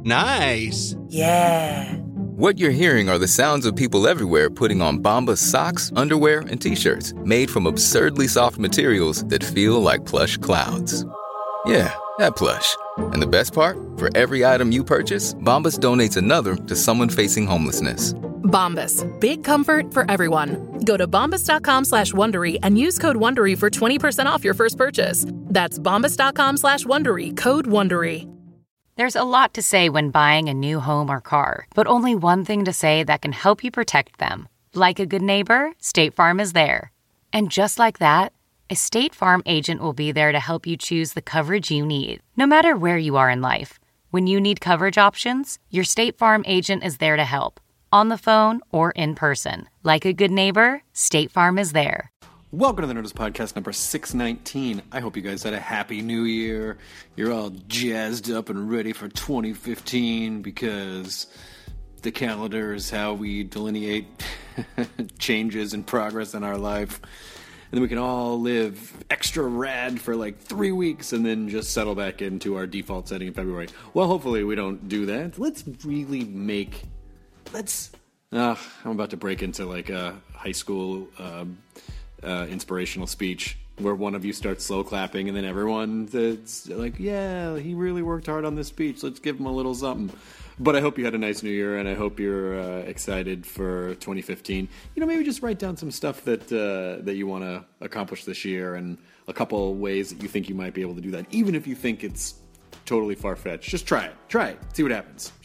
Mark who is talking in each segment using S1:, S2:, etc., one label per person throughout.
S1: Nice.
S2: Yeah.
S3: What you're hearing are the sounds of people everywhere putting on Bombas socks, underwear, and T-shirts made from absurdly soft materials that feel like plush clouds. Yeah, that plush. And the best part? For every item you purchase, Bombas donates another to someone facing homelessness.
S4: Bombas. Big comfort for everyone. Go to bombas.com/Wondery and use code Wondery for 20% off your first purchase. That's bombas.com/Wondery, code Wondery.
S5: There's a lot to say when buying a new home or car, but only one thing to say that can help you protect them. Like a good neighbor, State Farm is there. And just like that, a State Farm agent will be there to help you choose the coverage you need, no matter where you are in life. When you need coverage options, your State Farm agent is there to help, on the phone or in person. Like a good neighbor, State Farm is there.
S6: Welcome to the Nerdist Podcast number 619. I hope you guys had a happy new year. You're all jazzed up and ready for 2015 because the calendar is how we delineate changes and progress in our life. And then we can all live extra rad for like 3 weeks and then just settle back into our default setting in February. Well, hopefully we don't do that. Let's really make... I'm about to break into like a high school... inspirational speech where one of you starts slow clapping and then everyone's like, yeah, he really worked hard on this speech. Let's give him a little something. But I hope you had a nice new year and I hope you're excited for 2015. You know, maybe just write down some stuff that you want to accomplish this year and a couple ways that you think you might be able to do that. Even if you think it's totally far-fetched, just try it. See what happens.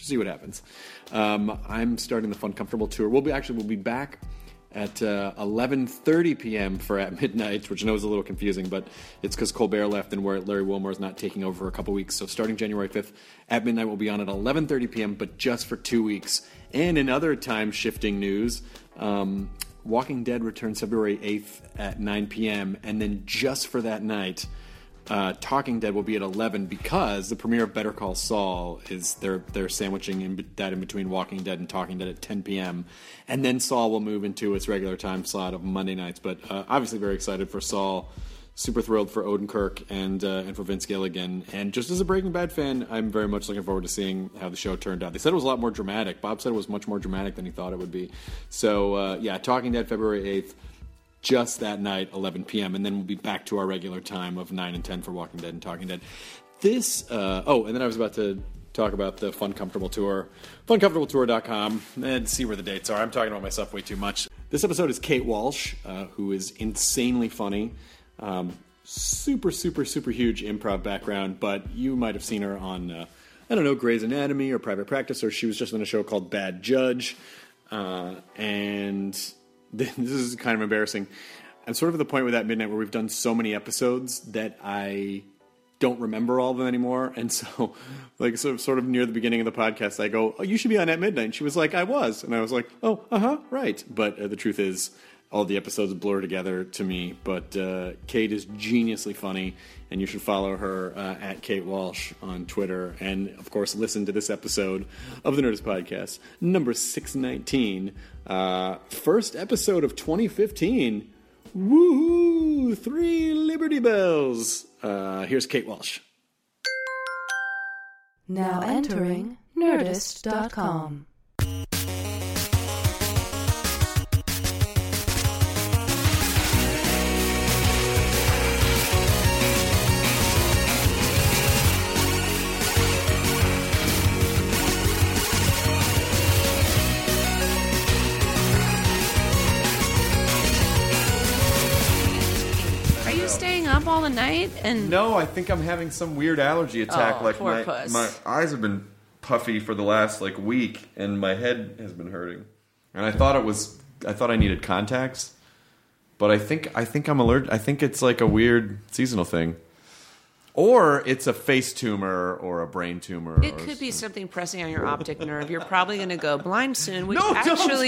S6: I'm starting the Fun Comfortable tour. We'll be back at 11:30 p.m. for At Midnight, which I know is a little confusing, but it's because Colbert left and Larry Wilmore is not taking over for a couple weeks. So starting January 5th, At Midnight will be on at 11:30 p.m., but just for 2 weeks. And in other time-shifting news, Walking Dead returns February 8th at 9 p.m., and then just for that night, Talking Dead will be at 11 because the premiere of Better Call Saul is they're sandwiching in between Walking Dead and Talking Dead at 10 p.m. And then Saul will move into its regular time slot of Monday nights. But obviously very excited for Saul. Super thrilled for Odenkirk and for Vince Gilligan. And just as a Breaking Bad fan, I'm very much looking forward to seeing how the show turned out. They said it was a lot more dramatic. Bob said it was much more dramatic than he thought it would be. So Talking Dead February 8th. Just that night, 11 p.m., and then we'll be back to our regular time of 9 and 10 for Walking Dead and Talking Dead. And then I was about to talk about the Fun Comfortable Tour. FunComfortableTour.com, and see where the dates are. I'm talking about myself way too much. This episode is Kate Walsh, who is insanely funny. Super, super, super huge improv background, but you might have seen her on, Grey's Anatomy or Private Practice, or she was just on a show called Bad Judge, and... This is kind of embarrassing. I'm sort of at the point with At Midnight where we've done so many episodes that I don't remember all of them anymore. And so, sort of near the beginning of the podcast, I go, "Oh, you should be on At Midnight." And she was like, "I was." And I was like, "Oh, right." But the truth is, all the episodes blur together to me. But Kate is geniusly funny, and you should follow her at Kate Walsh on Twitter. And, of course, listen to this episode of the Nerdist Podcast, number 619. First episode of 2015. Woohoo! 3 Liberty Bells. Here's Kate Walsh.
S7: Now entering Nerdist.com.
S8: Up all the night and
S9: no, I think I'm having some weird allergy attack. My eyes have been puffy for the last week, and my head has been hurting. And I thought I needed contacts, but I think I'm allergic. I think it's like a weird seasonal thing, or it's a face tumor or a brain tumor.
S8: It could be something pressing on your optic nerve. You're probably going to go blind soon. Which
S9: no.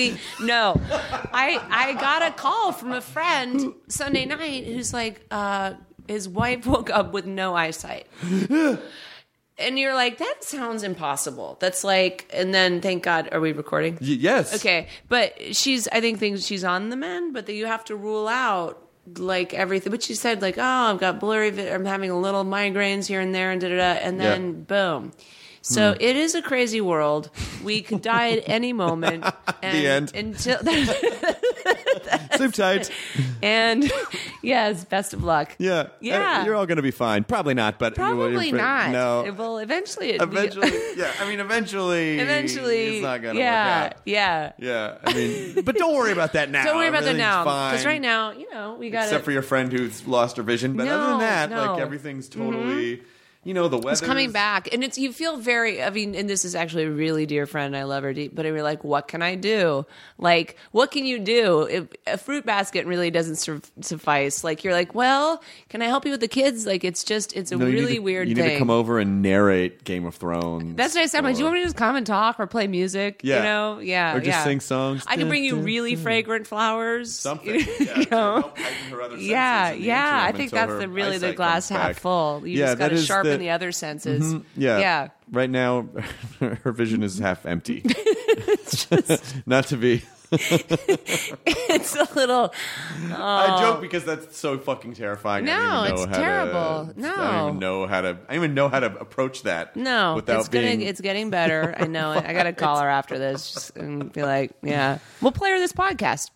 S8: I got a call from a friend Sunday night who's like, his wife woke up with no eyesight. And you're like, that sounds impossible. That's and then thank God, are we recording?
S9: Yes.
S8: Okay. But I think she's on the mend, but that you have to rule out everything. But she said I've got blurry, I'm having a little migraines here and there and da-da-da. And then boom. So it is a crazy world. We could die at any moment. And
S9: The end.
S8: Until
S9: Sleep tight.
S8: And yes, best of luck.
S9: Yeah.
S8: Yeah.
S9: You're all going to be fine. Probably not, but
S8: Probably not.
S9: No.
S8: Well, eventually.
S9: Eventually, yeah. I mean, eventually, it's not going to work out.
S8: Yeah.
S9: Yeah. I mean, but don't worry about that now.
S8: Don't worry about that now.
S9: Fine.
S8: Because right now, we got
S9: Except for your friend who's lost her vision. But other than that,
S8: No.
S9: like everything's totally, the weather.
S8: It's coming back, and you feel very. I mean, and this is actually a really dear friend. I love her deep, but you're like, what can I do? Like, what can you do? If a fruit basket really doesn't suffice. Like, you're like, well, can I help you with the kids? Like, it's a really weird thing.
S9: You need to come over and narrate Game of Thrones.
S8: That's what I said. I'm like, do you want me to just come and talk or play music?
S9: Yeah.
S8: Yeah.
S9: Or just sing songs.
S8: I can bring you really fragrant flowers.
S9: Something. Yeah. Help heighten her other senses
S8: Yeah. I
S9: interim
S8: think
S9: until
S8: that's
S9: her
S8: the
S9: eyesight
S8: glass
S9: comes
S8: half
S9: back.
S8: full. You just got to sharpen the other senses.
S9: Yeah. Right now, her vision is half empty. Not to be.
S8: It's a little.
S9: I joke because that's so fucking terrifying.
S8: No, it's terrible. No,
S9: I don't even know how to approach that.
S8: No,
S9: without
S8: it's getting better. I know it. I got to call her after this just and be like, yeah, we'll play her this podcast.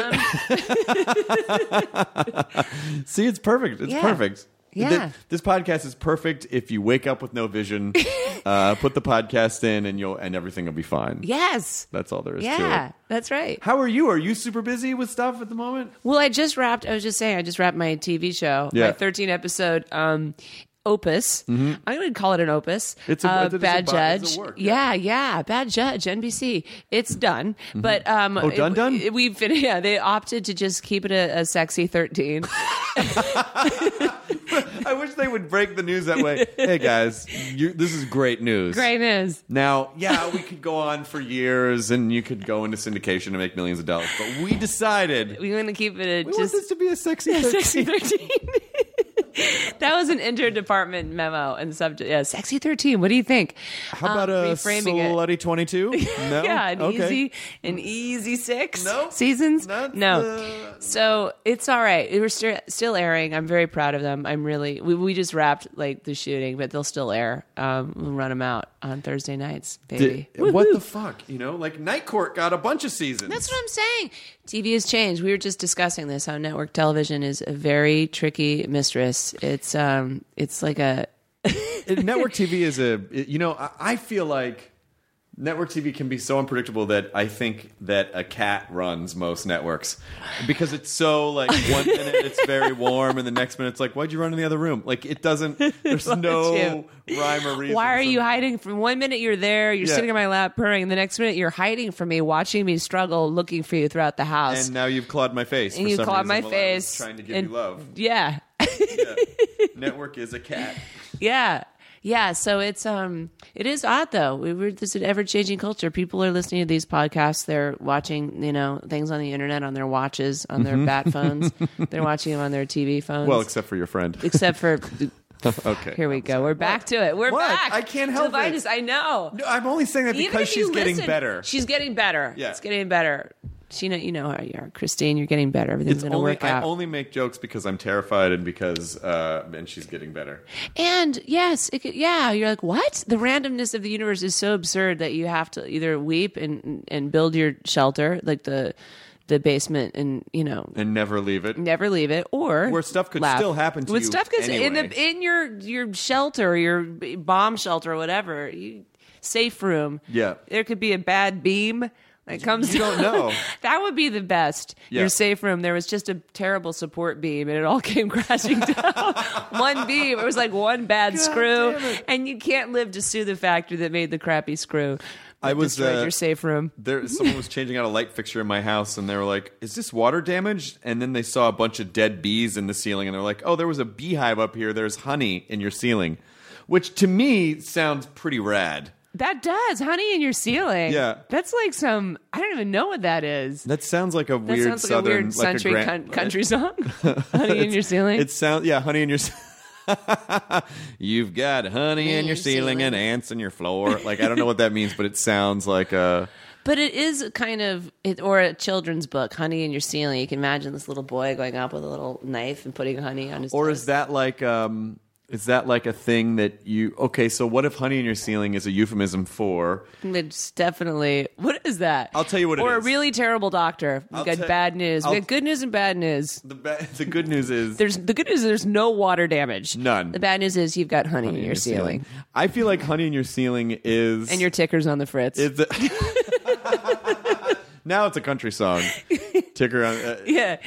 S9: See, it's perfect. It's perfect.
S8: Yeah.
S9: This podcast is perfect if you wake up with no vision, put the podcast in, and everything will be fine.
S8: Yes.
S9: That's all there is to it.
S8: Yeah, that's right.
S9: How are you? Are you super busy with stuff at the moment?
S8: Well, I just wrapped my TV show, my 13-episode opus.
S9: Mm-hmm.
S8: I'm going to call it an opus.
S9: It's
S8: Bad Judge.
S9: It's a work,
S8: yeah. Bad Judge, NBC. It's done.
S9: Mm-hmm.
S8: But
S9: done?
S8: We've finished. Yeah, they opted to just keep it a sexy 13.
S9: I wish they would break the news that way. Hey guys, this is great news.
S8: Great news.
S9: Now, we could go on for years, and you could go into syndication and make millions of dollars. But we decided
S8: we want to keep it
S9: we want this to be a sexy 13.
S8: Sexy 13. That was an interdepartment memo and subject. Yeah, sexy 13. What do you think?
S9: How about a slutty 22? No.
S8: Yeah, an easy 6
S9: No.
S8: seasons. No. So it's all right. We're still airing. I'm very proud of them. We just wrapped the shooting, but they'll still air. We'll run them out on Thursday nights, baby.
S9: What the fuck? Night Court got a bunch of seasons.
S8: That's what I'm saying. TV has changed. We were just discussing this, how network television is a very tricky mistress. It's like a
S9: network TV is I feel like network TV can be so unpredictable that I think that a cat runs most networks because it's so 1 minute it's very warm and the next minute it's like, why'd you run in the other room? It doesn't, there's no rhyme or reason.
S8: Why are you hiding from 1 minute you're there, you're sitting in my lap purring, and the next minute you're hiding from me, watching me struggle, looking for you throughout the house.
S9: And now you've clawed my face.
S8: And you clawed my face.
S9: Trying to give you love.
S8: Yeah.
S9: Network is a cat.
S8: Yeah, so it is odd though. There's an ever-changing culture. People are listening to these podcasts. They're watching, things on the internet on their watches, on their bat phones. They're watching them on their TV phones.
S9: Well, except for your friend.
S8: Except for
S9: okay.
S8: Here we go. We're back to it. We're back.
S9: I can't help it.
S8: I know.
S9: No, I'm only saying that because she's getting better.
S8: She's getting better.
S9: Yeah.
S8: It's getting better. You know how you are, Christine. You're getting better. Everything's going to work out.
S9: I only make jokes because I'm terrified and because and she's getting better.
S8: And yes, you're like, what? The randomness of the universe is so absurd that you have to either weep and build your shelter, like the basement, and
S9: and never leave it,
S8: or
S9: where stuff could
S8: laugh.
S9: Still happen to you.
S8: Stuff could
S9: anyway.
S8: in your shelter, your bomb shelter, or whatever, safe room.
S9: Yeah,
S8: there could be a bad beam. You
S9: don't know.
S8: That would be the best. Yeah. Your safe room, there was just a terrible support beam, and it all came crashing down. One beam. It was like one bad screw, and you can't live to sue the factory that made the crappy screw. I was destroyed your safe room.
S9: Someone was changing out a light fixture in my house, and they were like, "Is this water damaged?" And then they saw a bunch of dead bees in the ceiling, and they're like, "Oh, there was a beehive up here. There's honey in your ceiling," which to me sounds pretty rad.
S8: That does. Honey in your ceiling.
S9: Yeah.
S8: That's like I don't even know what that is.
S9: That sounds like a weird southern,
S8: country country song. Honey in your ceiling.
S9: It sounds, honey in your You've got honey in your ceiling and ants in your floor. I don't know what that means, but it sounds like a...
S8: But it is kind of, or a children's book, Honey in Your Ceiling. You can imagine this little boy going up with a little knife and putting honey on his
S9: Or
S8: toast.
S9: is that like... Is that like a thing that you... Okay, so what if honey in your ceiling is a euphemism for...
S8: It's definitely... What is that?
S9: I'll tell you what it is.
S8: Or a really terrible doctor. We've got bad news. We got good news and bad news.
S9: The good news is...
S8: The good news is there's no water damage.
S9: None.
S8: The bad news is you've got honey in your ceiling.
S9: I feel like honey in your ceiling is...
S8: And your ticker's on the fritz.
S9: Now it's a country song. Ticker on...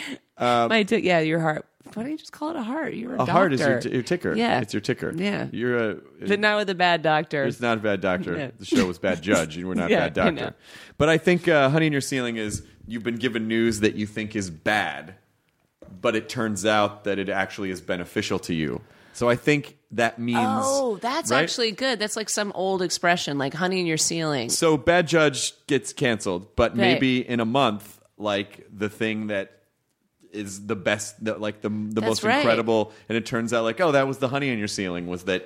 S8: Yeah, your heart... Why don't you just call it a heart? You're a doctor.
S9: Heart is your ticker.
S8: Yeah.
S9: It's your ticker.
S8: Yeah.
S9: But
S8: not with a bad doctor.
S9: It's not a bad doctor.
S8: Yeah.
S9: The show was Bad Judge. You were not
S8: Yeah,
S9: Bad Doctor. But I think honey in your ceiling is you've been given news that you think is bad, but it turns out that it actually is beneficial to you. So I think that means...
S8: Oh, that's
S9: right?
S8: actually good. That's like some old expression, like honey in your ceiling.
S9: So Bad Judge gets canceled, but maybe in a month, like the thing that is the best, the most incredible, and it turns out like, oh, that was the honey in your ceiling, was that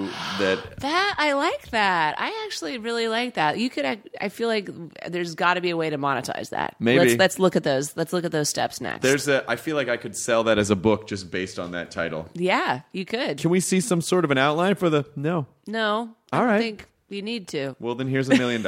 S8: that I like that. I actually really like that. You could, I feel like there's got to be a way to monetize that.
S9: Maybe
S8: let's look at those. Let's look at those steps next.
S9: I feel like I could sell that as a book just based on that title.
S8: Yeah, you could.
S9: Can we see some sort of an outline for the
S8: No.
S9: All right.
S8: I think you need to.
S9: Well, then here's $1 million.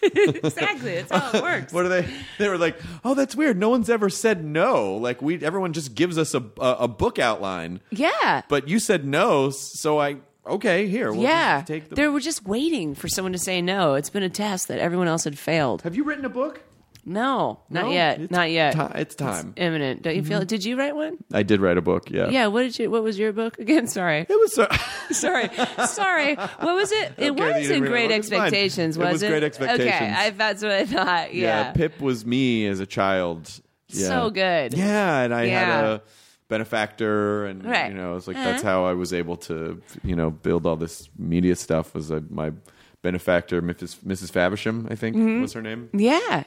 S8: Exactly. That's how it works.
S9: What are they? They were like, oh, that's weird. No one's ever said no. Like everyone just gives us a book outline.
S8: Yeah.
S9: But you said no, so okay, here. We'll just take
S8: They were just waiting for someone to say no. It's been a test that everyone else had failed.
S9: Have you written a book?
S8: No, not yet. Not yet.
S9: It's time.
S8: It's imminent. Don't you feel it? Did you write one?
S9: I did write a book, yeah.
S8: Yeah, what was your book again? Sorry.
S9: It was...
S8: Sorry. What was it? It was in Great Expectations, was it?
S9: It was Great Expectations.
S8: Okay, that's what I thought, yeah.
S9: Pip was me as a child. Yeah.
S8: So good.
S9: Yeah, and I had a benefactor, and
S8: right.
S9: It's like that's how I was able to, build all this media stuff, was my benefactor, Mrs. Faversham, I think was her name.
S8: Yeah,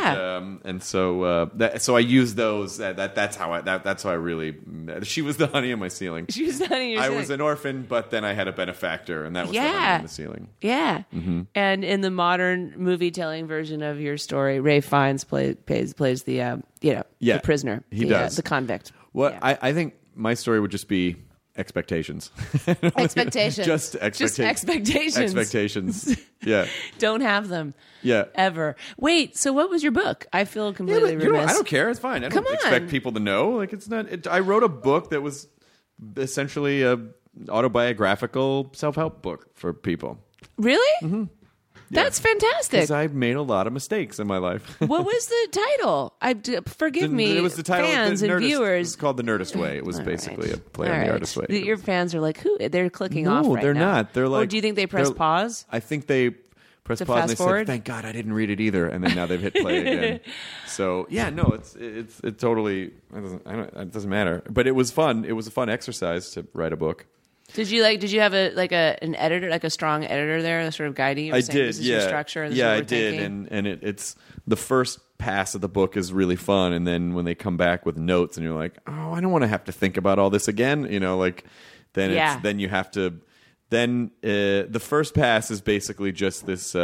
S9: and so so I used those. That's how I really. She was the honey in my ceiling.
S8: She was the honey in your ceiling.
S9: I was an orphan, but then I had a benefactor, and that was the honey in the ceiling.
S8: Yeah, and in the modern movie-telling version of your story, Ray Fiennes plays the the prisoner.
S9: He does
S8: the convict.
S9: Well, I think my story would just be expectations.
S8: Expectations.
S9: Just expectations. Expectations. Yeah.
S8: Don't have them.
S9: Yeah.
S8: Ever. Wait, so what was your book? I feel completely remiss.
S9: I don't care. It's fine. I don't expect people to know. Like, it's not... I wrote a book that was essentially a autobiographical self-help book for people.
S8: Really?
S9: Mm-hmm.
S8: Yeah. That's fantastic.
S9: Because I've made a lot of mistakes in my life.
S8: What was the title? Forgive me,
S9: it was the title,
S8: fans and viewers.
S9: It's called The Nerdist Way. It was basically a play on the artist way.
S8: Your fans are like, who? They're clicking off right now.
S9: No, they're not. They're like...
S8: Or do you think they press pause?
S9: I think they press pause and they said, thank God I didn't read it either. And then now they've hit play again. So, yeah, no, it totally... It doesn't matter. But it was fun. It was a fun exercise to write a book.
S8: Did you have an editor, like a strong editor there, sort of guiding you?
S9: I did.
S8: This is your structure. This
S9: yeah,
S8: is what
S9: I
S8: we're
S9: did,
S8: thinking?
S9: and it's the first pass of the book is really fun, and then when they come back with notes, and you're like, oh, I don't want to have to think about all this again, then you have to. Then the first pass is basically just this.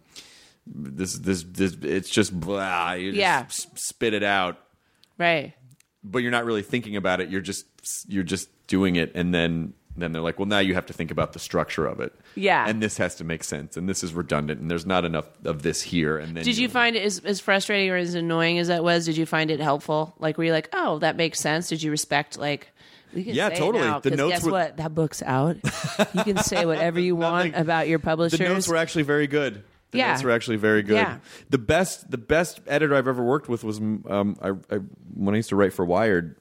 S9: This it's just blah. You just spit it out,
S8: right?
S9: But you're not really thinking about it. You're just doing it, and then they're like, well, now you have to think about the structure of it.
S8: Yeah.
S9: And this has to make sense, and this is redundant, and there's not enough of this here. And then
S8: did you find it as frustrating or as annoying as that was? Did you find it helpful? Like, were you like, oh, that makes sense? Did you respect, like, we can say
S9: totally.
S8: It now,
S9: the notes
S8: guess what? That book's out. You can say whatever you want about your publishers.
S9: The notes were actually very good. The notes were actually very good.
S8: Yeah.
S9: The best editor I've ever worked with was when I used to write for Wired.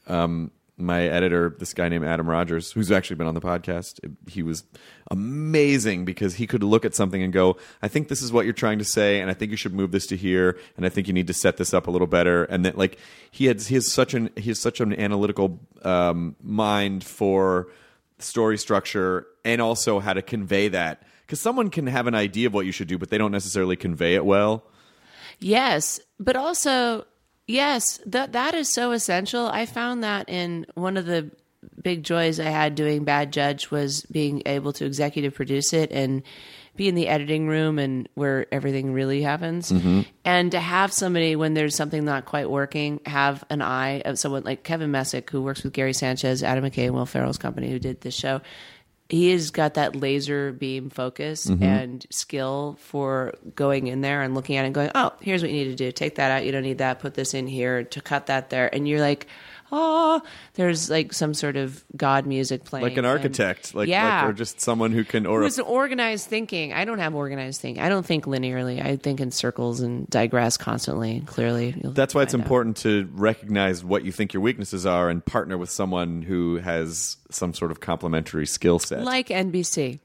S9: My editor, this guy named Adam Rogers, who's actually been on the podcast, he was amazing because he could look at something and go, I think this is what you're trying to say, and I think you should move this to here, and I think you need to set this up a little better. And then, like, he has such an analytical mind for story structure and also how to convey that. Because someone can have an idea of what you should do, but they don't necessarily convey it well.
S8: Yes, but also... Yes, that is so essential. I found that in one of the big joys I had doing Bad Judge was being able to executive produce it and be in the editing room and where everything really happens. And to have somebody, when there's something not quite working, have an eye of someone like Kevin Messick, who works with Gary Sanchez, Adam McKay, and Will Ferrell's company, who did this show. He has got that laser beam focus and skill for going in there and looking at it and going, oh, here's what you need to do. Take that out. You don't need that. Put this in here to cut that there. And you're like, oh, there's like some sort of God music playing.
S9: Like an architect. Or just someone who can...
S8: Who's organized thinking. I don't have organized thinking. I don't think linearly. I think in circles and digress constantly and clearly.
S9: That's why it's important to recognize what you think your weaknesses are and partner with someone who has some sort of complementary skill set.
S8: Like NBC.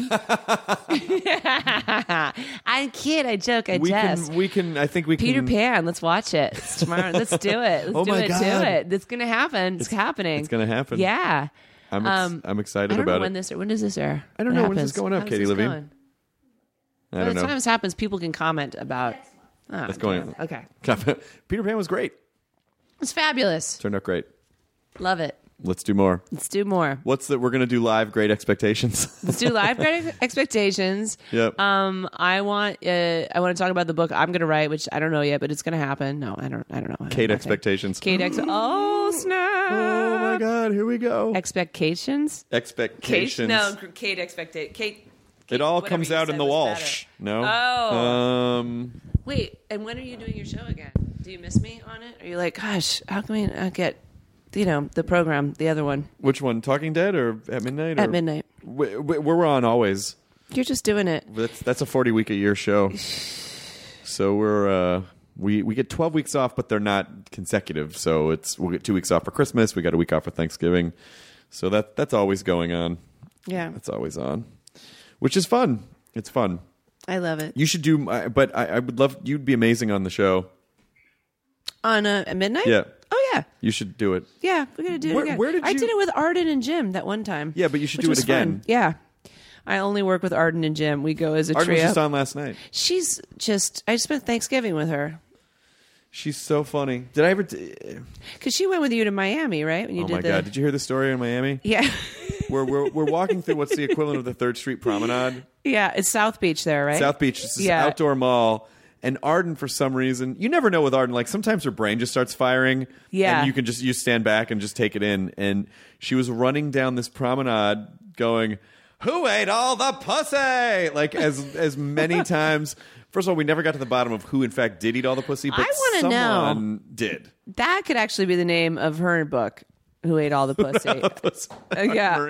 S8: I kid, I joke, I jest.
S9: We can.
S8: Peter Pan. Let's watch it. It's tomorrow. Let's do it. Let's do it. It's gonna happen. It's happening.
S9: It's gonna happen.
S8: Yeah.
S9: I'm excited
S8: I don't
S9: about
S8: know
S9: it.
S8: when does this air?
S9: I don't know. When's this going up, Katie Levine? I don't know.
S8: Sometimes happens. People can comment about.
S9: That's going on.
S8: Okay.
S9: Peter Pan was great.
S8: It's fabulous.
S9: Turned out great.
S8: Love it.
S9: Let's do more.
S8: We're
S9: going to do live Great Expectations.
S8: Let's do live Great Expectations.
S9: Yep.
S8: I want to talk about the book I'm going to write, which I don't know yet, but it's going to happen. No, I don't know.
S9: Kate Expectations.
S8: Oh, snap.
S9: Oh my God, here we go.
S8: Expectations?
S9: Expectations.
S8: No, Kate Expectations. Kate.
S9: It all comes out in the Walsh. No?
S8: Oh. Wait, and when are you doing your show again? Do you miss me on it? Are you like, gosh, how can we not get... the program, the other one.
S9: Which one? Talking Dead or At Midnight?
S8: At midnight.
S9: We're on always.
S8: You're just doing it.
S9: That's a 40-week-a-year show. So we're we get 12 weeks off, but they're not consecutive. So we'll get 2 weeks off for Christmas. We got a week off for Thanksgiving. So that's always going on.
S8: Yeah,
S9: that's always on, which is fun. It's fun.
S8: I love it.
S9: You should do, but I would love. You'd be amazing on the show.
S8: On at midnight.
S9: Yeah.
S8: Oh, yeah.
S9: You should do it.
S8: Yeah, we're going to do it again. I did it with Arden and Jim that one time.
S9: Yeah, but you should do it again.
S8: Fun. Yeah. I only work with Arden and Jim. We go as a
S9: trio.
S8: trio.
S9: Arden was just on last night.
S8: I spent Thanksgiving with her.
S9: She's so funny. Did I ever...
S8: Because she went with you to Miami, right? When you
S9: my God. Did you hear the story in Miami?
S8: Yeah.
S9: We're walking through what's the equivalent of the 3rd Street Promenade.
S8: Yeah, it's South Beach there, right?
S9: South Beach. It's this outdoor mall. And Arden, for some reason, you never know with Arden. Like sometimes her brain just starts firing.
S8: Yeah.
S9: And you stand back and just take it in. And she was running down this promenade going, "Who ate all the pussy?" Like as many times. First of all, we never got to the bottom of who in fact did eat all the pussy, but someone did. That
S8: could actually be the name of her book. Who ate all the pussy? Yeah.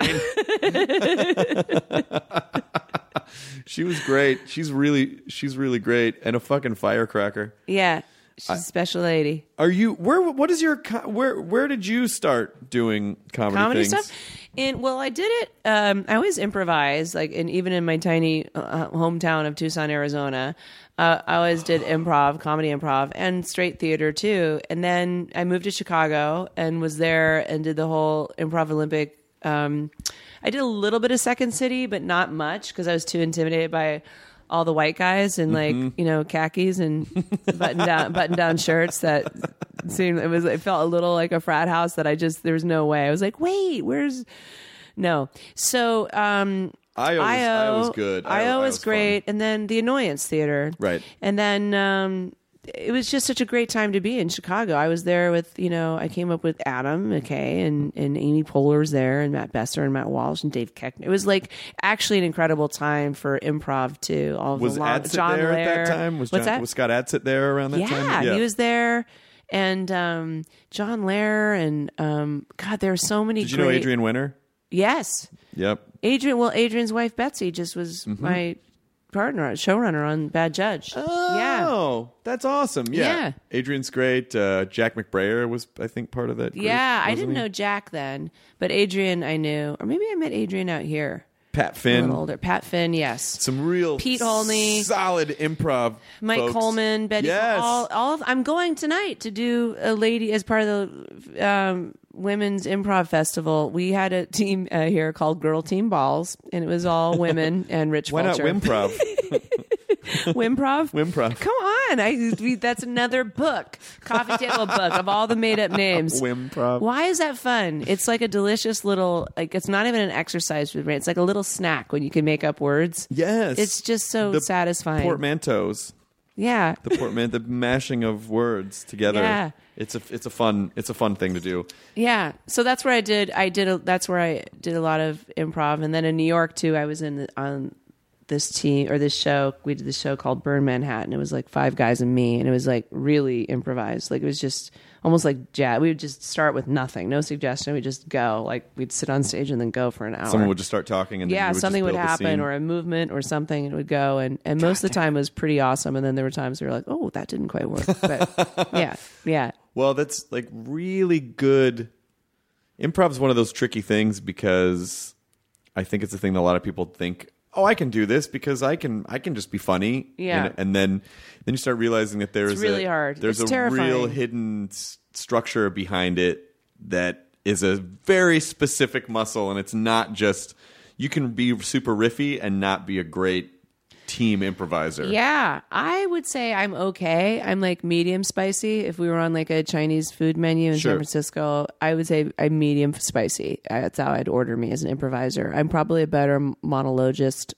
S9: She was great. She's really great and a fucking firecracker.
S8: Yeah, she's a special lady.
S9: Are you? Where did you start doing comedy things?
S8: Stuff? I did it. I always improvise, and even in my tiny hometown of Tucson, Arizona, I always did comedy improv, and straight theater too. And then I moved to Chicago and was there and did the whole Improv Olympic. I did a little bit of Second City, but not much because I was too intimidated by all the white guys in khakis and button down shirts that it felt a little like a frat house that there was no way. I was like, wait, no. So
S9: IO was good.
S8: IO was great, and then the Annoyance Theater,
S9: right?
S8: And then it was just such a great time to be in Chicago. I was there with, I came up with Adam McKay and Amy Poehler's there and Matt Besser and Matt Walsh and Dave Keckner. It was actually an incredible time for improv too.
S9: Was Adsit John there Lair. At that time? Was Scott Adsit there around that time?
S8: Yeah, he was there. And John Lair and God, there were so many.
S9: Did you know Adrian Winter?
S8: Yes.
S9: Yep.
S8: Adrian's wife Betsy just was my partner, showrunner on Bad Judge.
S9: Oh, that's awesome. Yeah. Adrian's great. Jack McBrayer was, I think, part of that group.
S8: Yeah, I didn't know Jack then, but Adrian I knew. Or maybe I met Adrian out here.
S9: Pat Finn.
S8: A little older. Pat Finn, yes.
S9: Some real
S8: Pete Holney.
S9: Solid improv
S8: Mike
S9: folks.
S8: Coleman, Betty.
S9: Yes.
S8: I'm going tonight to do a lady as part of the Women's Improv Festival. We had a team here called Girl Team Balls, and it was all women and Rich
S9: Why
S8: Fulcher.
S9: not Wimprov?
S8: Wimprov?
S9: Wimprov.
S8: Come on. That's another book. Coffee table book of all the made up names.
S9: Wimprov.
S8: Why is that fun? It's like a delicious little, like, it's not even an exercise for the brain. It's like a little snack when you can make up words.
S9: Yes.
S8: It's just so satisfying.
S9: Portmanteaus.
S8: Yeah.
S9: The mashing of words together.
S8: Yeah.
S9: It's a fun thing to do.
S8: Yeah. So that's where that's where I did a lot of improv. And then in New York too, I was on this team or this show. We did this show called Burn Manhattan. It was like 5 guys and me, and it was like really improvised. Like it was just almost like jazz. We would just start with nothing, no suggestion. We'd just go. Like we'd sit on stage and then go for an hour.
S9: Someone would just start talking, and then you would
S8: something
S9: just
S8: would happen, or a movement, or something, and it would go. And most of the time it was pretty awesome. And then there were times where you're like, oh, that didn't quite work. But yeah.
S9: Well, that's like really good. Improv is one of those tricky things because I think it's a thing that a lot of people think, oh, I can do this because I can just be funny.
S8: Yeah.
S9: And then you start realizing that there's
S8: really hard.
S9: There's
S8: it's
S9: a
S8: terrifying.
S9: real hidden structure behind it that is a very specific muscle, and it's not just you can be super riffy and not be a great team improviser.
S8: Yeah, I would say I'm okay. I'm like medium spicy. If we were on like a Chinese food menu in San Francisco, I would say I'm medium spicy. That's how I'd order me as an improviser. I'm probably a better monologist,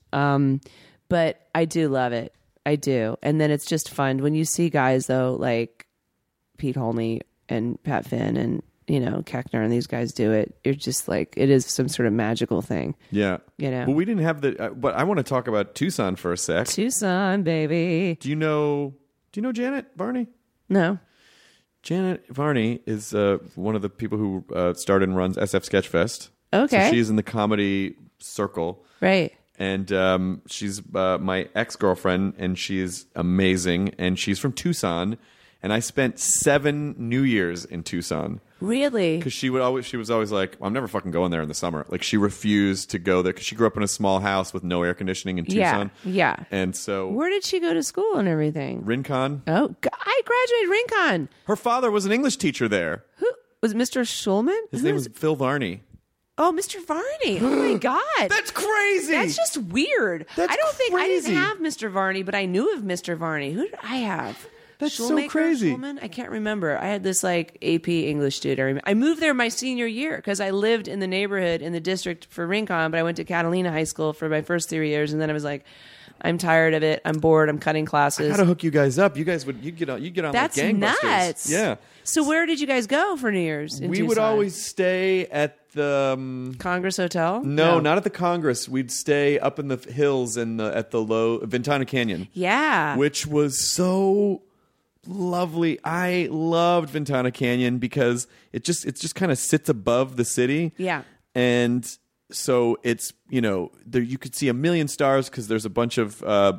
S8: but I do love it. I do. And then it's just fun when you see guys though like Pete Holney and Pat Finn and Keckner and these guys do it. You're just like, it is some sort of magical thing.
S9: Yeah. Well, we didn't have but I want to talk about Tucson for a sec.
S8: Tucson, baby.
S9: Do you know Janet Varney?
S8: No.
S9: Janet Varney is one of the people who started and runs SF Sketchfest.
S8: Okay.
S9: So she's in the comedy circle.
S8: Right.
S9: And she's my ex-girlfriend, and she's amazing. And she's from Tucson. And I spent 7 New Years in Tucson.
S8: Really?
S9: Because she was always like, well, I'm never fucking going there in the summer. Like she refused to go there because she grew up in a small house with no air conditioning in Tucson.
S8: Yeah.
S9: And so,
S8: where did she go to school and everything?
S9: Rincon.
S8: Oh, I graduated Rincon.
S9: Her father was an English teacher there.
S8: Who was Mr. Schulman?
S9: His name was Phil Varney.
S8: Oh, Mr. Varney. Oh my God.
S9: That's crazy.
S8: That's just weird.
S9: That's
S8: I don't think I
S9: crazy.
S8: didn't have Mr. Varney, but I knew of Mr. Varney. Who did I have?
S9: That's so crazy.
S8: Schulman? I can't remember. I had this like AP English dude. I moved there my senior year because I lived in the neighborhood in the district for Rincon, but I went to Catalina High School for my first 3 years, and then I was like, I'm tired of it. I'm bored. I'm cutting classes.
S9: I gotta hook you guys up. You guys you get on
S8: That's
S9: like gangbusters.
S8: Nuts.
S9: Yeah.
S8: So where did you guys go for New Year's?
S9: We would always stay at the
S8: Congress Hotel.
S9: No, not at the Congress. We'd stay up in the hills at the low Ventana Canyon.
S8: Yeah,
S9: which was so lovely. I loved Ventana Canyon because it just kind of sits above the city.
S8: Yeah,
S9: and so it's there you could see a million stars because there's a bunch of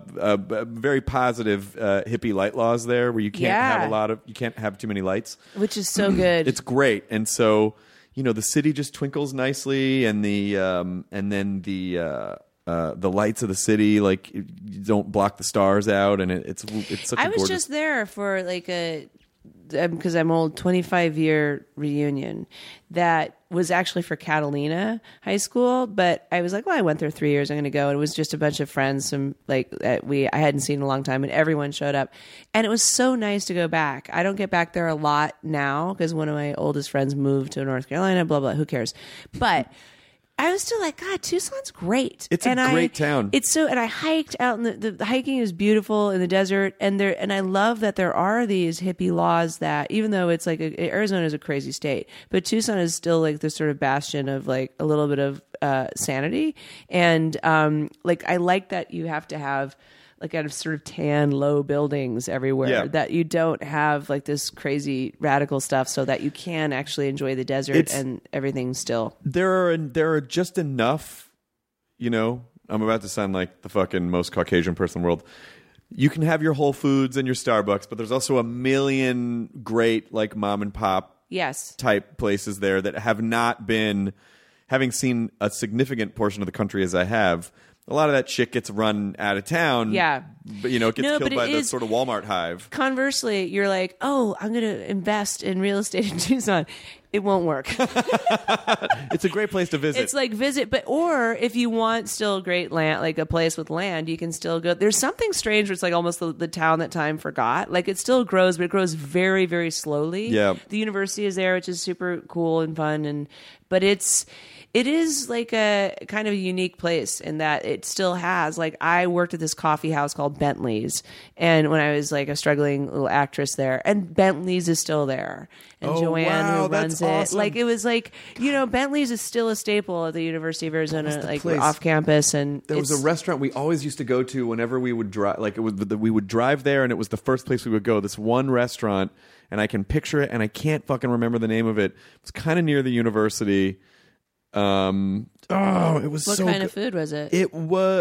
S9: very positive hippie light laws there where you can't you can't have too many lights,
S8: which is so good.
S9: It's great, and so the city just twinkles nicely, and then the lights of the city, like you don't block the stars out, and it's such.
S8: I was just there for like because I'm old, 25-year reunion that was actually for Catalina High School, but I was like, well, I went there 3 years, I'm going to go. And it was just a bunch of friends, I hadn't seen in a long time, and everyone showed up. And it was so nice to go back. I don't get back there a lot now because one of my oldest friends moved to North Carolina, blah, blah, who cares? But I was still like, God, Tucson's great.
S9: It's a great town.
S8: It's so, and I hiked out, and the hiking is beautiful in the desert, and I love that there are these hippie laws that, even though it's like Arizona is a crazy state, but Tucson is still like this sort of bastion of like a little bit of sanity, and like I like that you have to have like kind of sort of tan, low buildings everywhere, that you don't have like this crazy radical stuff, so that you can actually enjoy the desert and everything still.
S9: There are just enough, I'm about to sound like the fucking most Caucasian person in the world. You can have your Whole Foods and your Starbucks, but there's also a million great like mom and pop type places there that have not been, having seen a significant portion of the country as I have, a lot of that shit gets run out of town.
S8: Yeah.
S9: But, it gets killed by the sort of Walmart hive.
S8: Conversely, you're like, oh, I'm going to invest in real estate in Tucson. It won't work.
S9: It's a great place to visit.
S8: It's like or if you want still great land, like a place with land, you can still go. There's something strange where it's like almost the town that time forgot. Like it still grows, but it grows very, very slowly.
S9: Yeah.
S8: The university is there, which is super cool and fun. But it is like a kind of a unique place in that it still has, like, I worked at this coffee house called Bentley's, and when I was like a struggling little actress there, and Bentley's is still there, and Joanne who runs it, awesome. Like it was like, Bentley's is still a staple at the University of Arizona, like off campus, and
S9: there was a restaurant we always used to go to whenever we would drive. Like we would drive there, and it was the first place we would go. This one restaurant, and I can picture it, and I can't fucking remember the name of it. It's kind of near the university. It was
S8: what
S9: so
S8: kind of food was it?
S9: It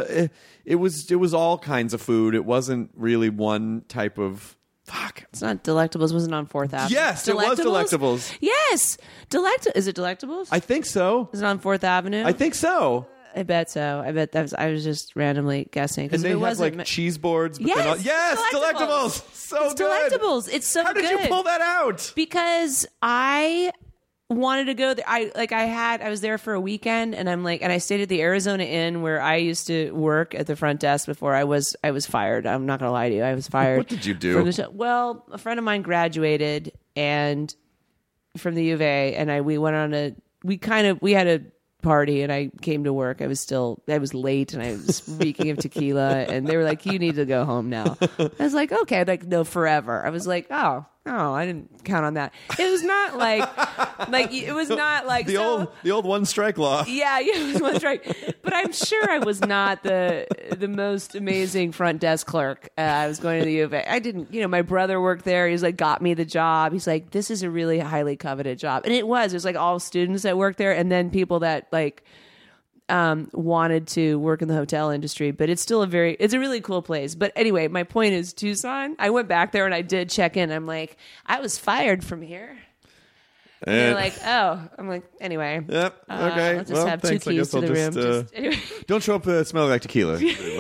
S9: was all kinds of food. It wasn't really one type of
S8: It's not Delectables. Wasn't on 4th Avenue.
S9: Yes, it was Delectables.
S8: Yes, Is it Delectables?
S9: I think so.
S8: Is it on 4th Avenue?
S9: I think so.
S8: I bet so. I bet I was just randomly guessing.
S9: And they have like cheese boards. But
S8: yes,
S9: Delectables. So
S8: it's
S9: good.
S8: Delectables. It's so good.
S9: How did you pull that out?
S8: Because I wanted to go there. I was there for a weekend, and and I stayed at the Arizona Inn where I used to work at the front desk before I was fired. I'm not gonna lie to you, I was fired.
S9: What did you do?
S8: Well, a friend of mine graduated and from the U of A, and we went on we had a party, and I came to work. I was late, and I was reeking of tequila, and they were like, "You need to go home now." I was like, "Okay," like, no, forever. I was like, "Oh, I didn't count on that." It was not like it was not like
S9: the old one strike law.
S8: Yeah, it was one strike. But I'm sure I was not the most amazing front desk clerk. I was going to the U of A. I didn't, my brother worked there. He's like, got me the job. He's like, this is a really highly coveted job, and it was. It was like all students that worked there, and then people that wanted to work in the hotel industry, but it's still it's a really cool place. But anyway, my point is Tucson. I went back there and I did check in. I'm like, I was fired from here. And they're like, oh. I'm like, anyway.
S9: Yep. Okay.
S8: Let's just have thanks. 2 keys to the room.
S9: Anyway. Don't show up smelling like tequila.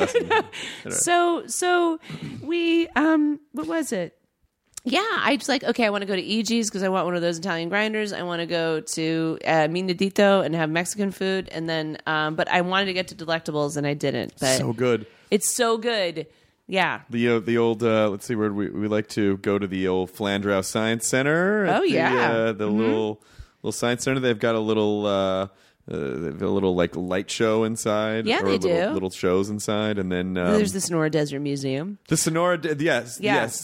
S8: So we, what was it? Yeah, I just like, okay, I want to go to E.G.'s because I want one of those Italian grinders. I want to go to Minadito and have Mexican food. And then, but I wanted to get to Delectables and I didn't. But
S9: so good.
S8: It's so good. Yeah.
S9: The old, let's see, where we like to go to the old Flandreau Science Center. The little science center. They've got a little... they have a little like light show inside.
S8: Yeah, they do.
S9: Little shows inside, and then
S8: there's the Sonora Desert Museum.
S9: The Sonora, yes.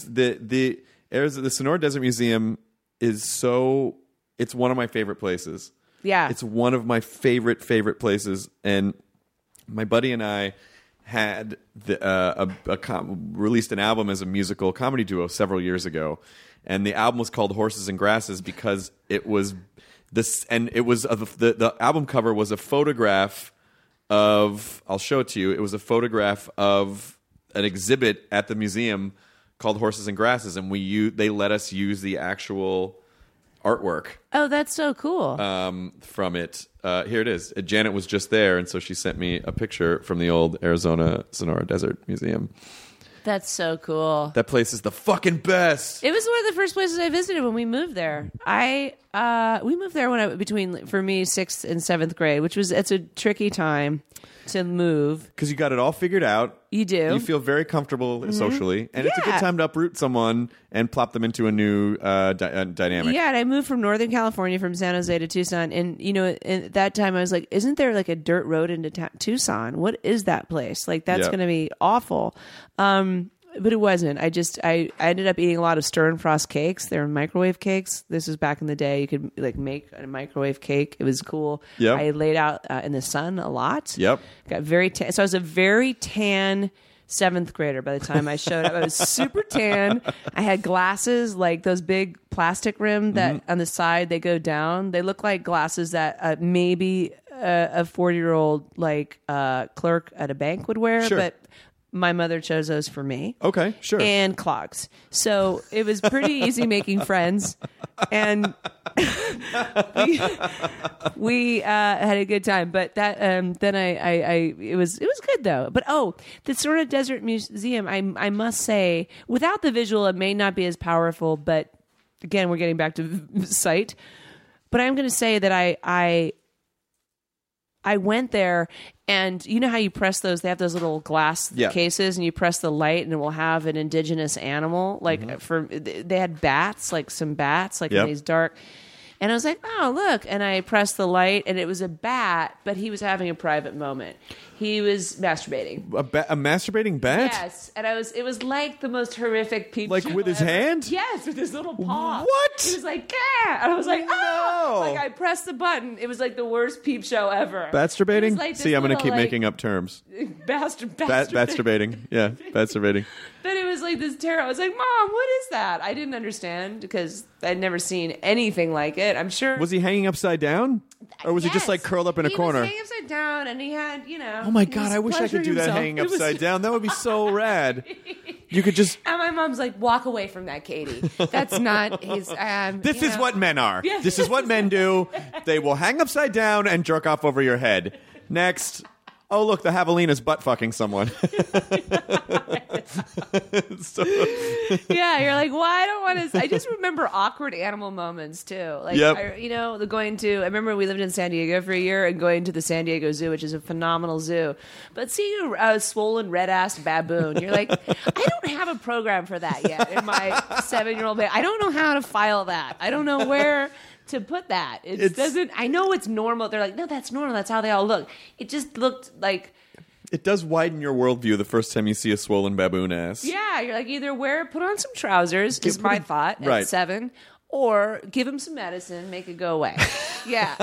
S9: The Sonora Desert Museum is it's one of my favorite places.
S8: Yeah.
S9: It's one of my favorite places. And my buddy and I had released an album as a musical comedy duo several years ago. And the album was called Horses and Grasses because it was this, and it was the album cover was a photograph of, I'll show it to you. It was a photograph of an exhibit at the museum called Horses and Grasses, and they let us use the actual artwork.
S8: Oh, that's so cool.
S9: From it. Here it is. Janet was just there, and so she sent me a picture from the old Arizona Sonora Desert Museum.
S8: That's so cool.
S9: That place is the fucking best.
S8: It was one of the first places I visited when we moved there. We moved there for me 6th and 7th grade, it's a tricky time to move
S9: because you got it all figured out.
S8: You do.
S9: You feel very comfortable socially, and it's a good time to uproot someone and plop them into a new dynamic.
S8: Yeah, and I moved from Northern California, from San Jose to Tucson, and at that time I was like, "Isn't there like a dirt road into Tucson? What is that place? Like that's going to be awful." But it wasn't. I ended up eating a lot of Sternfrost cakes. They're microwave cakes. This was back in the day. You could like make a microwave cake. It was cool.
S9: Yep.
S8: I laid out in the sun a lot.
S9: Yep.
S8: Got very tan. So I was a very tan 7th grader by the time I showed up. I was super tan. I had glasses, like those big plastic rim that on the side, they go down. They look like glasses that maybe a 40-year-old like clerk at a bank would wear.
S9: Sure.
S8: But my mother chose those for me.
S9: Okay, sure.
S8: And clogs. So it was pretty easy making friends. And we had a good time, but that then I it was good though. But the Sonora Desert Museum, I must say, without the visual, it may not be as powerful. But again, we're getting back to sight. But I'm going to say that I went there, and you know how you press those? They have those little glass cases, and you press the light, and it will have an indigenous animal. Like they had bats, like some bats, like in these dark. And I was like, oh, look. And I pressed the light, and it was a bat, but he was having a private moment. He was masturbating.
S1: A masturbating bat?
S8: Yes. And it was like the most horrific peep
S1: Like
S8: show
S1: with his
S8: ever.
S1: hand?
S8: Yes, with his little paw.
S1: What?
S8: He was like, yeah. And I was like, oh.
S1: No.
S8: Like I pressed the button. It was like the worst peep show ever.
S1: Masturbating?
S8: Like
S1: See, I'm going to keep making up terms.
S8: Masturbating.
S1: Yeah, masturbating.
S8: But it was like this terror. I was like, Mom, what is that? I didn't understand because I'd never seen anything like it. I'm sure.
S1: Was he hanging upside down? Or was he just like curled up in a corner?
S8: He was hanging upside down, and he had,
S1: Oh my God, I wish I could do that hanging upside down. That would be so rad. You could just...
S8: And my mom's like, walk away from that, Katie. That's not his...
S1: This is what men are.
S8: Yeah.
S1: This is what men do. They will hang upside down and jerk off over your head. Next... Oh, look, the javelina's butt fucking someone.
S8: Yeah, you're like, well, I don't want to... I just remember awkward animal moments, too. Like, I remember we lived in San Diego for a year and going to the San Diego Zoo, which is a phenomenal zoo. But seeing a swollen, red-assed baboon, you're like, I don't have a program for that yet in my 7-year-old baby. I don't know how to file that. I don't know where... to put that. It doesn't... I know it's normal. They're like, no, that's normal. That's how they all look. It just looked like...
S1: It does widen your worldview the first time you see a swollen baboon ass.
S8: Yeah, you're like, either put on some trousers, is my thought, at 7, or give him some medicine, make it go away. Yeah.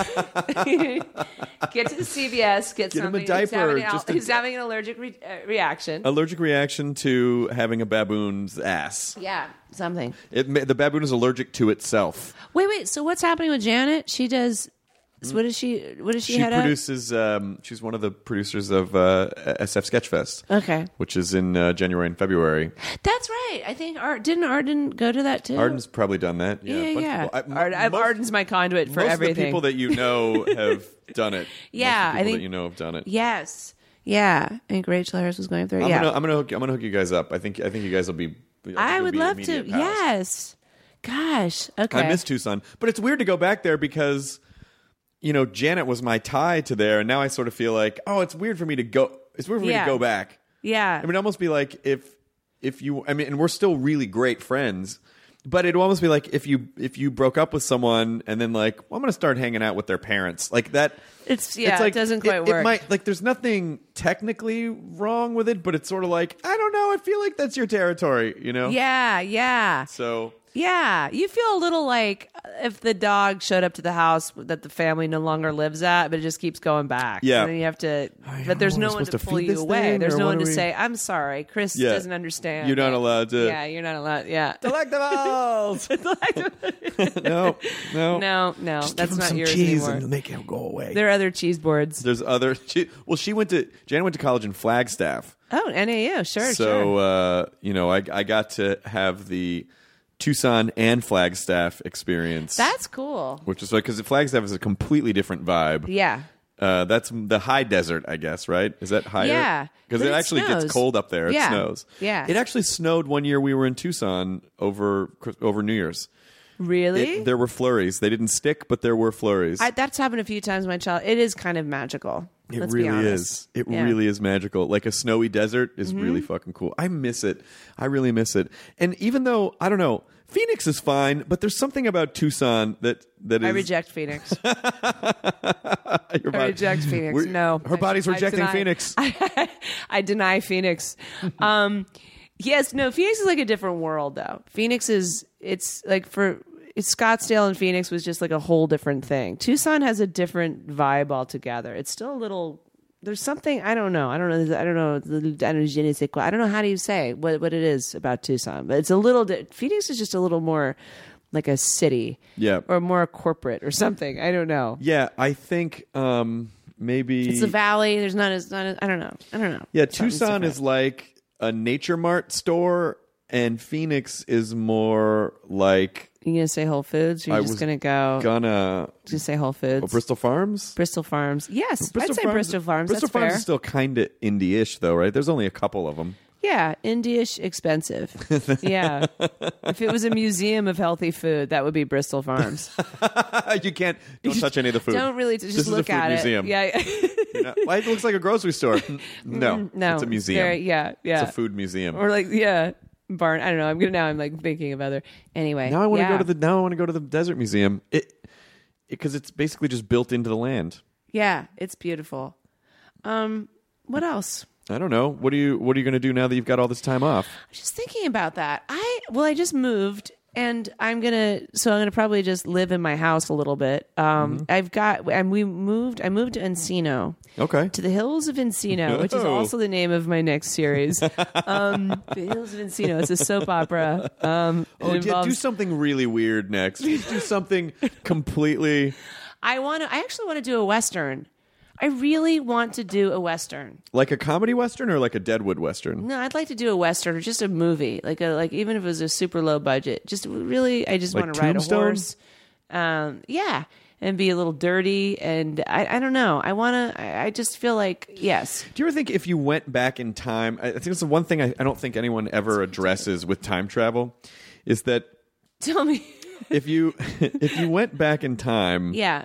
S8: Get to the CVS, get something.
S1: Him a diaper.
S8: He's having an allergic reaction.
S1: Allergic reaction to having a baboon's ass.
S8: Yeah, something.
S1: The baboon is allergic to itself.
S8: Wait. So what's happening with Janet? She does... So what does she head up?
S1: She produces, she's one of the producers of SF Sketchfest.
S8: Okay.
S1: Which is in January and February.
S8: That's right. I think didn't Arden go to that too?
S1: Arden's probably done that.
S8: Yeah. Arden's my conduit for everything.
S1: Most of the people that you know have done it.
S8: Yeah.
S1: Most of the people that you know have done it.
S8: Yes. Yeah. I think Rachel Harris was going through it.
S1: I'm gonna hook you guys up. I think you guys will be...
S8: I would love to. Pals. Yes. Gosh. Okay.
S1: I miss Tucson. But it's weird to go back there because... Janet was my tie to there, and now I sort of feel like, it's weird for me to go. It's weird for me to go back.
S8: Yeah,
S1: I mean, it'd almost be like if you. I mean, and we're still really great friends, but it'd almost be like if you broke up with someone and then like, I'm going to start hanging out with their parents, like that.
S8: It's like, it doesn't quite work.
S1: It might, like, there's nothing technically wrong with it, but it's sort of like, I don't know. I feel like that's your territory,
S8: Yeah.
S1: So.
S8: Yeah, you feel a little like if the dog showed up to the house that the family no longer lives at, but it just keeps going back.
S1: Yeah.
S8: And then you have to, but there's no one to pull you away. There's no one to say, I'm sorry, Chris doesn't understand.
S1: You're not allowed to.
S8: Yeah, you're not allowed. Yeah.
S1: Delectables! No.
S8: Just
S1: that's
S8: not
S1: some
S8: yours
S1: cheese
S8: anymore.
S1: And make him go away.
S8: There are other cheese boards.
S1: There's other. Janet went to college in Flagstaff.
S8: Oh, NAU, sure.
S1: So, I got to have the Tucson and Flagstaff experience.
S8: That's cool.
S1: Which is like, because Flagstaff is a completely different vibe.
S8: Yeah.
S1: That's the high desert, I guess, right? Is that higher?
S8: Yeah.
S1: Because it actually
S8: snows.
S1: gets cold up there. It snows.
S8: Yeah.
S1: It actually snowed one year we were in Tucson over New Year's.
S8: Really?
S1: There were flurries. They didn't stick, but there were flurries.
S8: That's happened a few times in my childhood. It is kind of magical. Let's be honest.
S1: It really is magical. Like a snowy desert is really fucking cool. I miss it. I really miss it. And even though, I don't know, Phoenix is fine, but there's something about Tucson that is...
S8: I reject Phoenix. I reject Phoenix. No.
S1: Her body's rejecting Phoenix.
S8: I deny Phoenix. Yes, no, Phoenix is like a different world, though. Phoenix is, Scottsdale and Phoenix was just like a whole different thing. Tucson has a different vibe altogether. It's still a little... There's something, I don't know. I don't know how do you say what it is about Tucson, but it's a little, Phoenix is just a little more like a city, or more corporate or something. I don't know.
S1: Yeah, I think maybe
S8: it's the valley. There's not as I don't know.
S1: Yeah, Tucson is like a Nature Mart store and Phoenix is more like.
S8: You gonna say Whole Foods? Or you're just gonna go? Just say Whole Foods.
S1: Bristol Farms.
S8: Bristol Farms. Yes, I'd say Bristol Farms.
S1: Bristol
S8: That's
S1: Farms
S8: fair.
S1: is still kind of indie-ish, though, right? There's only a couple of them.
S8: Yeah, indie-ish, expensive. Yeah. If it was a museum of healthy food, that would be Bristol Farms.
S1: You don't touch any of the food.
S8: Don't really just look at
S1: museum.
S8: it. Yeah.
S1: Why it looks like a grocery store? No, it's a museum.
S8: Yeah.
S1: It's a food museum.
S8: Or barn. I don't know. I'm like thinking of other. Anyway,
S1: now I want to go to the desert museum. Because it's basically just built into the land.
S8: Yeah, it's beautiful. What else?
S1: I don't know. What are you going to do now that you've got all this time off?
S8: I'm just thinking about that. I just moved, and I'm gonna probably just live in my house a little bit. I moved to Encino.
S1: Okay.
S8: To the Hills of Encino, which is also the name of my next series. The Hills of Encino. It's a soap opera.
S1: Do something really weird next. Do something completely.
S8: I actually want to do a Western. I really want to do a Western.
S1: Like a comedy Western or like a Deadwood Western?
S8: No, I'd like to do a Western or just a movie. Like even if it was a super low budget. Just really, I just want to ride a horse. Yeah. And be a little dirty. And I don't know. I just feel like, yes.
S1: Do you ever think if you went back in time, I think it's the one thing I don't think anyone ever addresses with time travel, is that.
S8: Tell me.
S1: if you went back in time.
S8: Yeah.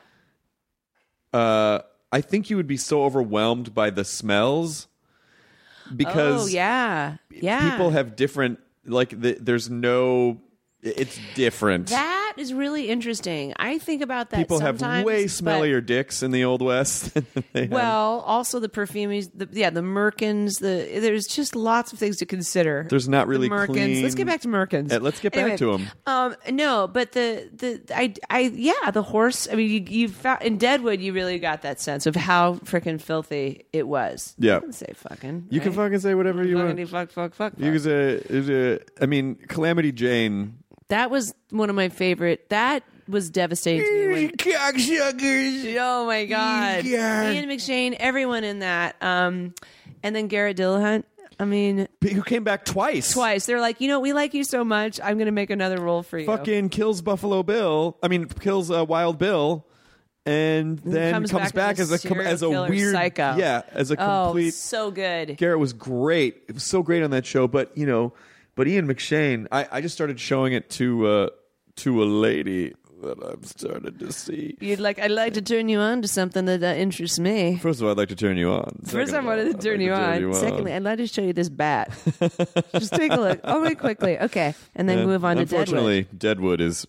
S1: I think you would be so overwhelmed by the smells because
S8: people
S1: have different, there's no, it's different.
S8: That is really interesting. I think about that
S1: people
S8: sometimes.
S1: People have way smellier dicks in the Old West than they
S8: well, also the perfumes, the Merkins, there's just lots of things to consider.
S1: There's not really
S8: Merkins.
S1: clean.
S8: Let's get back to Merkins.
S1: Let's get back to them.
S8: No, but the horse, I mean, you found, in Deadwood, you really got that sense of how freaking filthy it was.
S1: Yeah.
S8: You can say fucking.
S1: You can fucking say whatever you want.
S8: Fuck.
S1: You can say, I mean, Calamity Jane.
S8: That was one of my favorite. That was devastating to me.
S1: Cocksuckers.
S8: Oh my God.
S1: Yeah.
S8: Ian McShane, everyone in that. And then Garrett Dillahunt. I mean,
S1: who came back twice.
S8: They're like, we like you so much. I'm going to make another role for you.
S1: Fucking kills Wild Bill. And then comes back as a weird
S8: psycho.
S1: Yeah, as a complete.
S8: So good.
S1: Garrett was great. It was so great on that show. But Ian McShane, I just started showing it to a lady that I've started to see.
S8: I'd like to turn you on to something that interests me.
S1: First of all, I'd like to turn you on.
S8: First, I wanted to turn you on. Secondly, I'd like to show you this bat. Just take a look. Oh, wait, quickly. Okay. And then move on to Deadwood.
S1: Unfortunately, Deadwood is...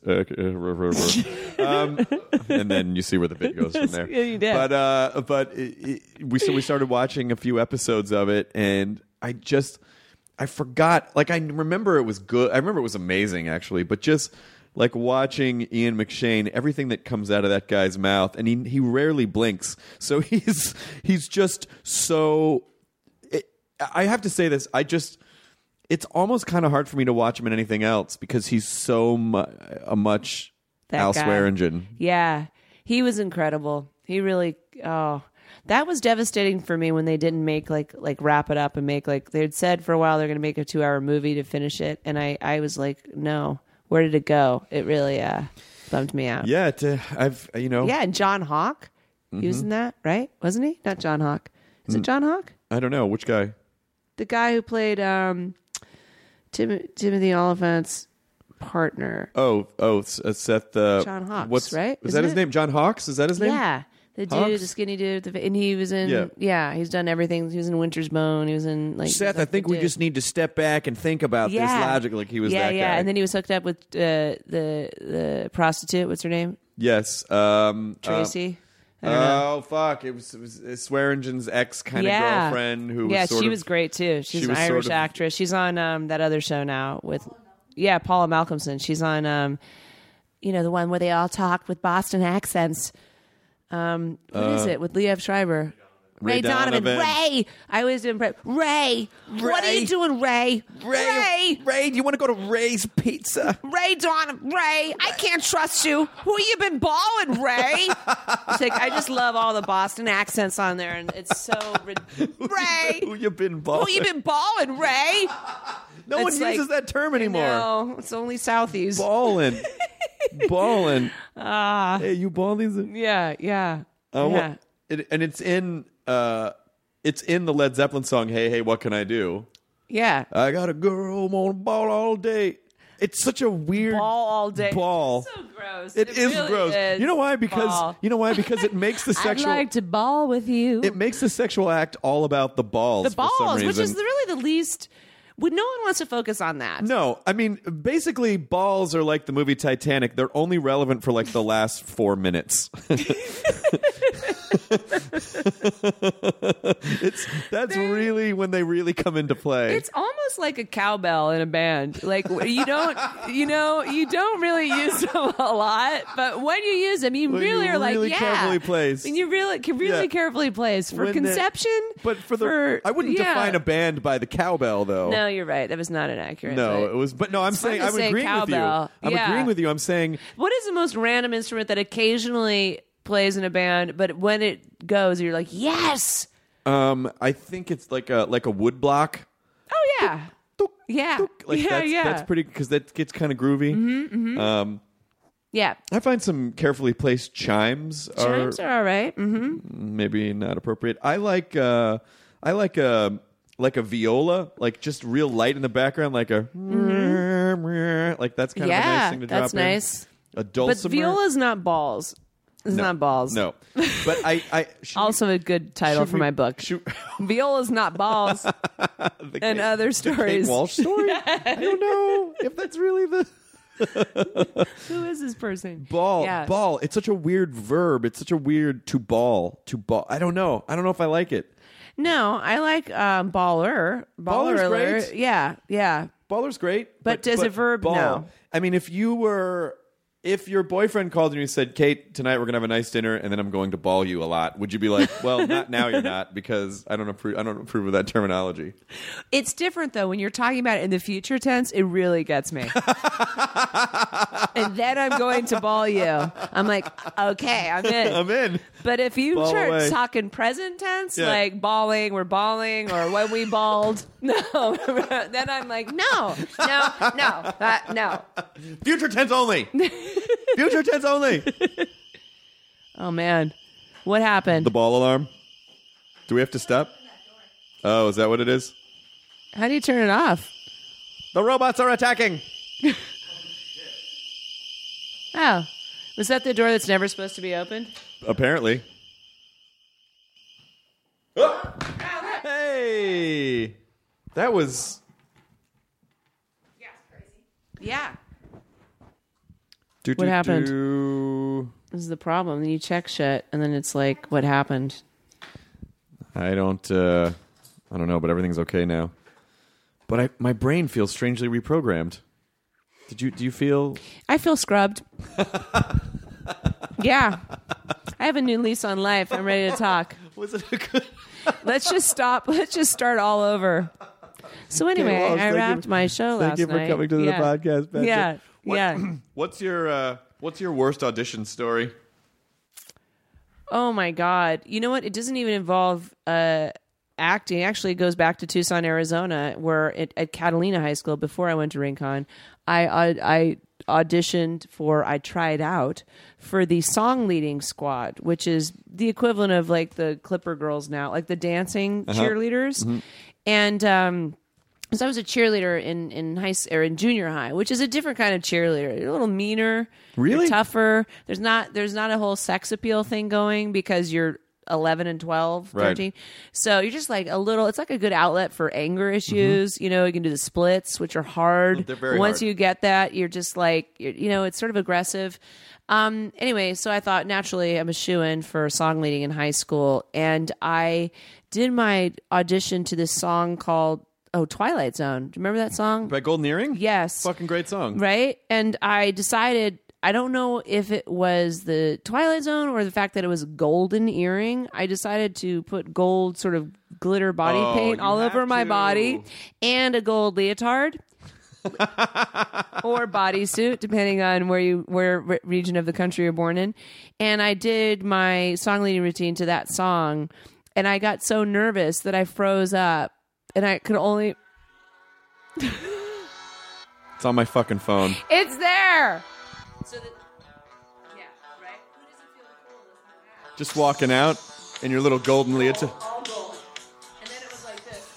S1: and then you see where the bit goes from there.
S8: Yeah, you did.
S1: But we started watching a few episodes of it, and I forgot. I remember it was good. I remember it was amazing, actually. But just... watching Ian McShane, everything that comes out of that guy's mouth, and he rarely blinks. So he's just so... I have to say this. It's almost kind of hard for me to watch him in anything else because he's so much Al Swearingen.
S8: Yeah. He was incredible. He really... Oh... That was devastating for me when they didn't make wrap it up and make they'd said for a while they're going to make a 2-hour movie to finish it, and I was like, no. Where did it go? It really bummed me out.
S1: Yeah,
S8: Yeah, and John Hawke, he was in that, right? Wasn't he? Not John Hawke. Is it John Hawke?
S1: I don't know which guy.
S8: The guy who played Timothy Oliphant's partner.
S1: Seth.
S8: John Hawkes, right?
S1: Is that his name? John Hawkes? Is that his name?
S8: Yeah. The dude, the skinny dude, and he was in. Yeah, he's done everything. He was in Winter's Bone. He was in
S1: Seth. I think we just need to step back and think about this logically. He was that guy.
S8: Yeah, and then he was hooked up with the prostitute. What's her name?
S1: Yes,
S8: Tracy.
S1: Fuck! It was Swearingen's ex kind of girlfriend who.
S8: Yeah, she was great too. She's an Irish actress. She's on that other show now with Paula Malcolmson. She's on the one where they all talk with Boston accents. What is it with Liev Schreiber? Ray Donovan. Ray! I always do Ray! What are you doing, Ray?
S1: Ray, do you want to go to Ray's Pizza?
S8: Ray Donovan. Ray! I can't trust you. Who you been balling, Ray? I just love all the Boston accents on there, and it's so... Ray!
S1: Who you been balling?
S8: Who you been balling, Ray?
S1: No one
S8: It's
S1: uses that term anymore.
S8: No, it's only Southies.
S1: Ballin'. Hey, you ballin'?
S8: Yeah.
S1: Yeah. And it's in the Led Zeppelin song, Hey, Hey, What Can I Do?
S8: Yeah.
S1: I got a girl on a ball all day. It's such a weird
S8: ball all day.
S1: Ball.
S8: It's so gross.
S1: It is
S8: really
S1: gross.
S8: Is.
S1: You know why? Because it makes the sexual.
S8: I'd like to ball with you.
S1: It makes the sexual act all about the balls.
S8: The balls,
S1: for some reason.
S8: which is really the least. No one wants to focus on that.
S1: No, I mean, basically, balls are like the movie Titanic. They're only relevant for like the last 4 minutes. That's really when they really come into play.
S8: It's almost like a cowbell in a band. Like you don't really use them a lot, but when you use them, you really are like,
S1: carefully placed.
S8: And you really carefully placed for conception.
S1: But I wouldn't define a band by the cowbell, though.
S8: No, you're right. That was not inaccurate.
S1: No, it was. But no, I'm saying I'm agreeing
S8: cowbell.
S1: with you. I'm agreeing with you. I'm saying,
S8: what is the most random instrument that occasionally plays in a band, but when it goes, you're like, yes.
S1: I think it's like a wood block.
S8: Oh yeah, yeah,
S1: That's pretty because that gets kind of groovy.
S8: Yeah,
S1: I find some carefully placed chimes
S8: are all right.
S1: Maybe not appropriate. I like a viola, like just real light in the background, like a like that's kind of a nice thing to drop in.
S8: That's nice.
S1: A dulcimer.
S8: But viola's not balls. It's not balls.
S1: No, but I
S8: also a good title for my book. Viola's not balls. And other stories.
S1: Kate Walsh story. I don't know if that's really the.
S8: Who is this person?
S1: Ball. It's such a weird verb. It's such a weird to ball. I don't know if I like it.
S8: No, I like baller.
S1: Baller's
S8: alert.
S1: great.
S8: Yeah.
S1: Baller's great.
S8: But as a verb,
S1: ball.
S8: no.
S1: I mean, if your boyfriend called and you said, Kate, tonight we're going to have a nice dinner and then I'm going to ball you a lot, would you be like, well, not now you're not, because I don't approve of that terminology?
S8: It's different, though. When you're talking about it in the future tense, it really gets me. And then I'm going to ball you. I'm like, okay, I'm in. But if you start talking present tense, like balling, we're balling, or when we balled, no. Then I'm like, no.
S1: Future tense only. Future tense only.
S8: Oh, man. What happened?
S1: The ball alarm. Do we have to stop? Oh, is that what it is?
S8: How do you turn it off?
S1: The robots are attacking.
S8: Oh. Was that the door that's never supposed to be opened?
S1: Apparently. Oh! Hey! That was...
S8: Yeah, it's crazy. Yeah.
S1: What
S8: happened? This is the problem. Then you check shit, and then it's like, what happened?
S1: I don't know, but everything's okay now. But my brain feels strangely reprogrammed. Do you feel?
S8: I feel scrubbed. Yeah. I have a new lease on life. I'm ready to talk.
S1: Was it a good?
S8: Let's just stop. Let's just start all over. So anyway, I wrapped my show last night.
S1: Thank you for coming to the podcast, Patrick.
S8: Yeah.
S1: What's your worst audition story?
S8: Oh my God. You know what? It doesn't even involve acting. Actually, it goes back to Tucson, Arizona, where at Catalina High School, before I went to Rincon, I I tried out for the song leading squad, which is the equivalent of like the Clipper Girls now, like the dancing cheerleaders. Mm-hmm. And so I was a cheerleader in junior high, which is a different kind of cheerleader. You're a little meaner,
S1: really
S8: tougher. There's not a whole sex appeal thing going because you're 11 and 12, 13. Right. So you're just like a little, it's like a good outlet for anger issues. Mm-hmm. You know, you can do the splits, which are hard.
S1: They're very
S8: Once
S1: hard.
S8: you get that, you're just like, it's sort of aggressive. Anyway, so I thought naturally I'm a shoo-in for song leading in high school. And I did my audition to this song called Twilight Zone. Do you remember that song?
S1: By Golden Earring?
S8: Yes.
S1: Fucking great song.
S8: Right? And I decided, I don't know if it was the Twilight Zone or the fact that it was golden earring. I decided to put gold sort of glitter body paint all over my body and a gold leotard. Or bodysuit, depending on where region of the country you're born in. And I did my song leading routine to that song, and I got so nervous that I froze up, and I could only
S1: It's on my fucking phone.
S8: It's there. So that, yeah, right. Who doesn't feel the coolness?
S1: Just walking out in your little golden leotard.
S8: All gold. And then it was like this.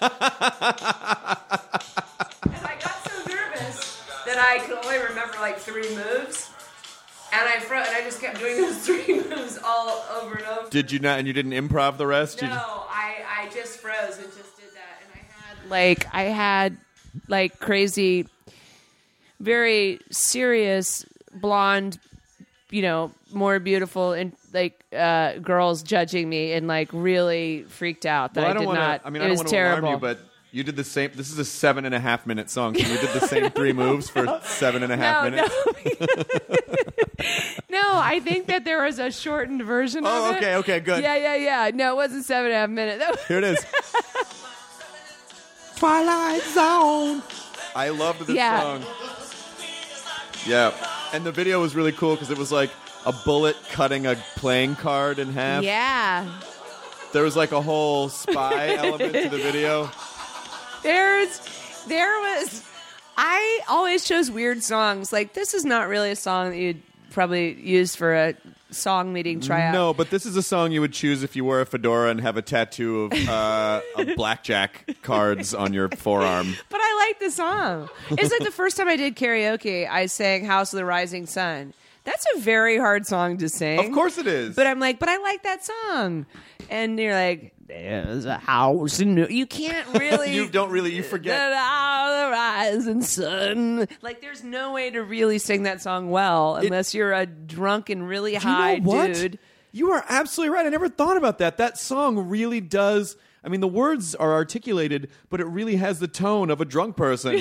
S8: And I got so nervous that I could only remember like 3 moves. And I just kept doing those 3 moves all over and over.
S1: Did you not? And you didn't improv the rest?
S8: No, I just froze and just did that. And I had crazy, very serious, blonde, more beautiful and girls judging me and really freaked out that I did not.
S1: I
S8: don't want to
S1: alarm you, but you did the same. This is a 7.5 minute song. So you did the same 3 moves for 7.5 minutes.
S8: No, I think that there was a shortened version of it.
S1: Okay, good.
S8: Yeah. No, it wasn't 7.5 minutes.
S1: Here it is. Twilight Zone. I loved this song. Yeah, and the video was really cool because it was like a bullet cutting a playing card in half.
S8: Yeah.
S1: There was like a whole spy element to the video.
S8: I always chose weird songs. Like, this is not really a song that you'd probably use for a song meeting tryout.
S1: No, but this is a song you would choose if you wore a fedora and have a tattoo of blackjack cards on your forearm.
S8: But I like the song. It's like the first time I did karaoke, I sang House of the Rising Sun. That's a very hard song to sing.
S1: Of course it is.
S8: But I'm like, but I like that song. And you're like, there's a house in New... You can't really...
S1: You forget.
S8: The rising sun. Like, there's no way to really sing that song well unless you're a drunk and really high dude.
S1: You are absolutely right. I never thought about that. That song really does... I mean, the words are articulated, but it really has the tone of a drunk person.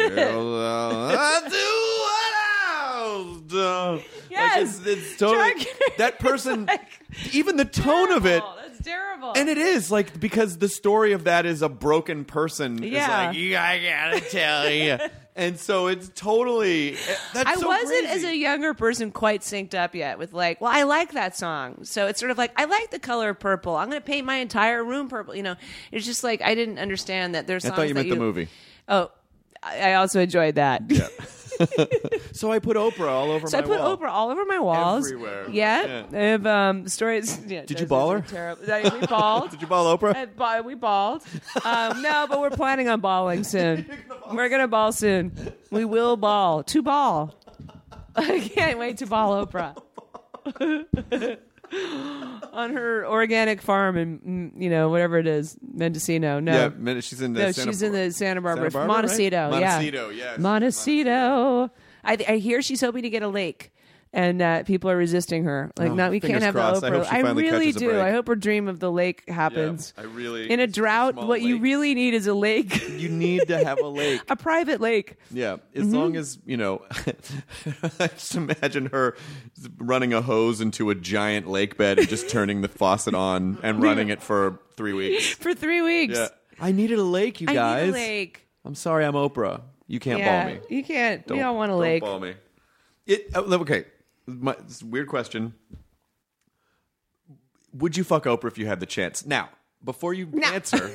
S8: Yes,
S1: it's totally that person. Even the tone of it.
S8: That's terrible.
S1: And it is because the story of that is a broken person.
S8: Yeah,
S1: it's like I gotta tell you. And so it's totally. That's
S8: I
S1: so
S8: wasn't
S1: crazy.
S8: as a younger person quite synced up yet with I like that song. So it's sort of like I like the color purple. I'm going to paint my entire room purple. It's just like I didn't understand that there's.
S1: I thought you meant the movie.
S8: Oh, I also enjoyed that.
S1: Yeah. So I put Oprah all over my wall.
S8: So I put Oprah all over my walls.
S1: Everywhere.
S8: Yeah. I have stories. Yeah,
S1: did you ball her?
S8: We balled.
S1: Did you ball Oprah?
S8: We balled. No, but we're planning on balling soon. We're going to ball soon. We will ball. To ball. I can't wait to ball Oprah. On her organic farm in, whatever it is, Mendocino. No,
S1: yeah, she's in
S8: the Santa Barbara.
S1: Montecito,
S8: right?
S1: Montecito, yes.
S8: Montecito. I hear she's hoping to get a lake, and people are resisting her. We can't have
S1: crossed.
S8: the Oprah.
S1: I
S8: really do. I hope her dream of the lake happens.
S1: Yeah,
S8: in a drought, what you really need is a lake.
S1: You need to have a lake.
S8: A private lake.
S1: Yeah, as long as, I just imagine her running a hose into a giant lake bed and just turning the faucet on and running it for 3 weeks.
S8: For 3 weeks.
S1: Yeah. I needed a lake, you guys.
S8: I need a lake.
S1: I'm sorry, I'm Oprah. You can't ball me.
S8: You can't. You don't want a lake.
S1: Don't ball me. Okay. It's a weird question. Would you fuck Oprah if you had the chance? Now, before you answer,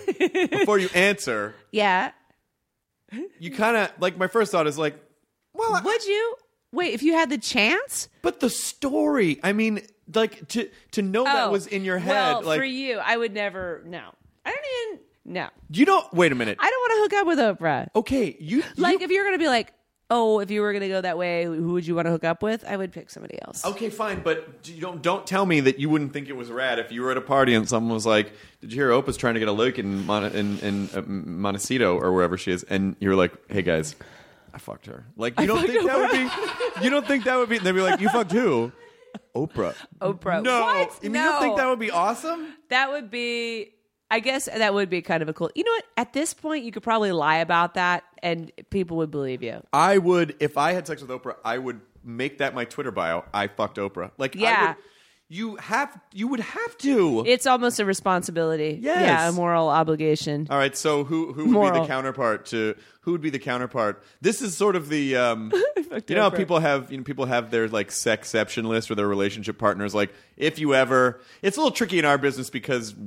S8: yeah,
S1: you kind of my first thought is well,
S8: would you? Wait, if you had the chance?
S1: But the story, I mean, to know that was in your head.
S8: Well, for you, I would never. No, I don't even. No,
S1: you don't. Wait a minute.
S8: I don't want to hook up with Oprah.
S1: Okay,
S8: if you're gonna be if you were going to go that way, who would you want to hook up with? I would pick somebody else.
S1: Okay, fine, but don't tell me that you wouldn't think it was rad if you were at a party and someone was like, "Did you hear Oprah's trying to get a look in Montecito or wherever she is?" And you're like, "Hey guys, I fucked her." You don't think that would be? And they'd be like, "You fucked who?" Oprah.
S8: Oprah.
S1: No,
S8: what?
S1: You don't think that would be awesome?
S8: That would be. I guess that would be kind of a cool. You know what? At this point, you could probably lie about that, and people would believe you.
S1: I would, if I had sex with Oprah, I would make that my Twitter bio. I fucked Oprah.
S8: Yeah.
S1: You would have to.
S8: It's almost a responsibility.
S1: Yes.
S8: Yeah, a moral obligation.
S1: All right. So who would be the counterpart to? Who would be the counterpart? This is sort of the you know how people have their sexception list or their relationship partners. If you ever, it's a little tricky in our business because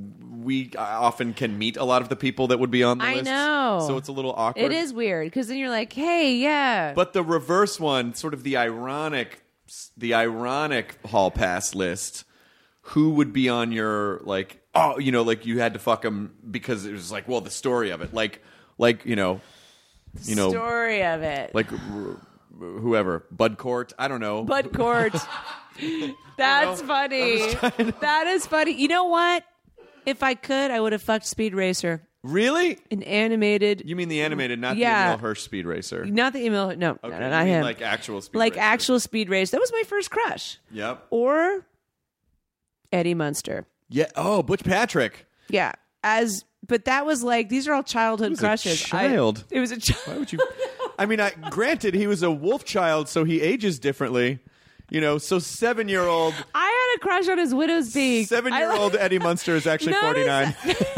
S1: we often can meet a lot of the people that would be on the list.
S8: I know.
S1: So it's a little awkward.
S8: It is weird because then you're like, hey, yeah.
S1: But the reverse one, sort of the ironic hall pass list, who would be on your, like, oh, you know, like you had to fuck him because it was like, well, the story of it. Like you know,
S8: story of it.
S1: like whoever, Bud Cort, I don't know.
S8: Bud Cort. That's funny. That is funny. You know what? If I could, I would have fucked Speed Racer.
S1: Really?
S8: An animated.
S1: You mean the animated, not the Emil Hirsch Speed Racer?
S8: Not the Emil. No,
S1: okay,
S8: no, not
S1: you mean
S8: him.
S1: like actual Speed
S8: like
S1: Racer.
S8: actual Speed Racer. That was my first crush.
S1: Yep.
S8: Or Eddie Munster.
S1: Yeah. Oh, Butch Patrick.
S8: Yeah. But that was like, these are all childhood crushes.
S1: Child.
S8: It was a child.
S1: Why would you? I mean, granted, he was a wolf child, so he ages differently. You know, so 7-year-old.
S8: I had a crush on his widow's peak.
S1: 7-year-old Eddie Munster is actually 49.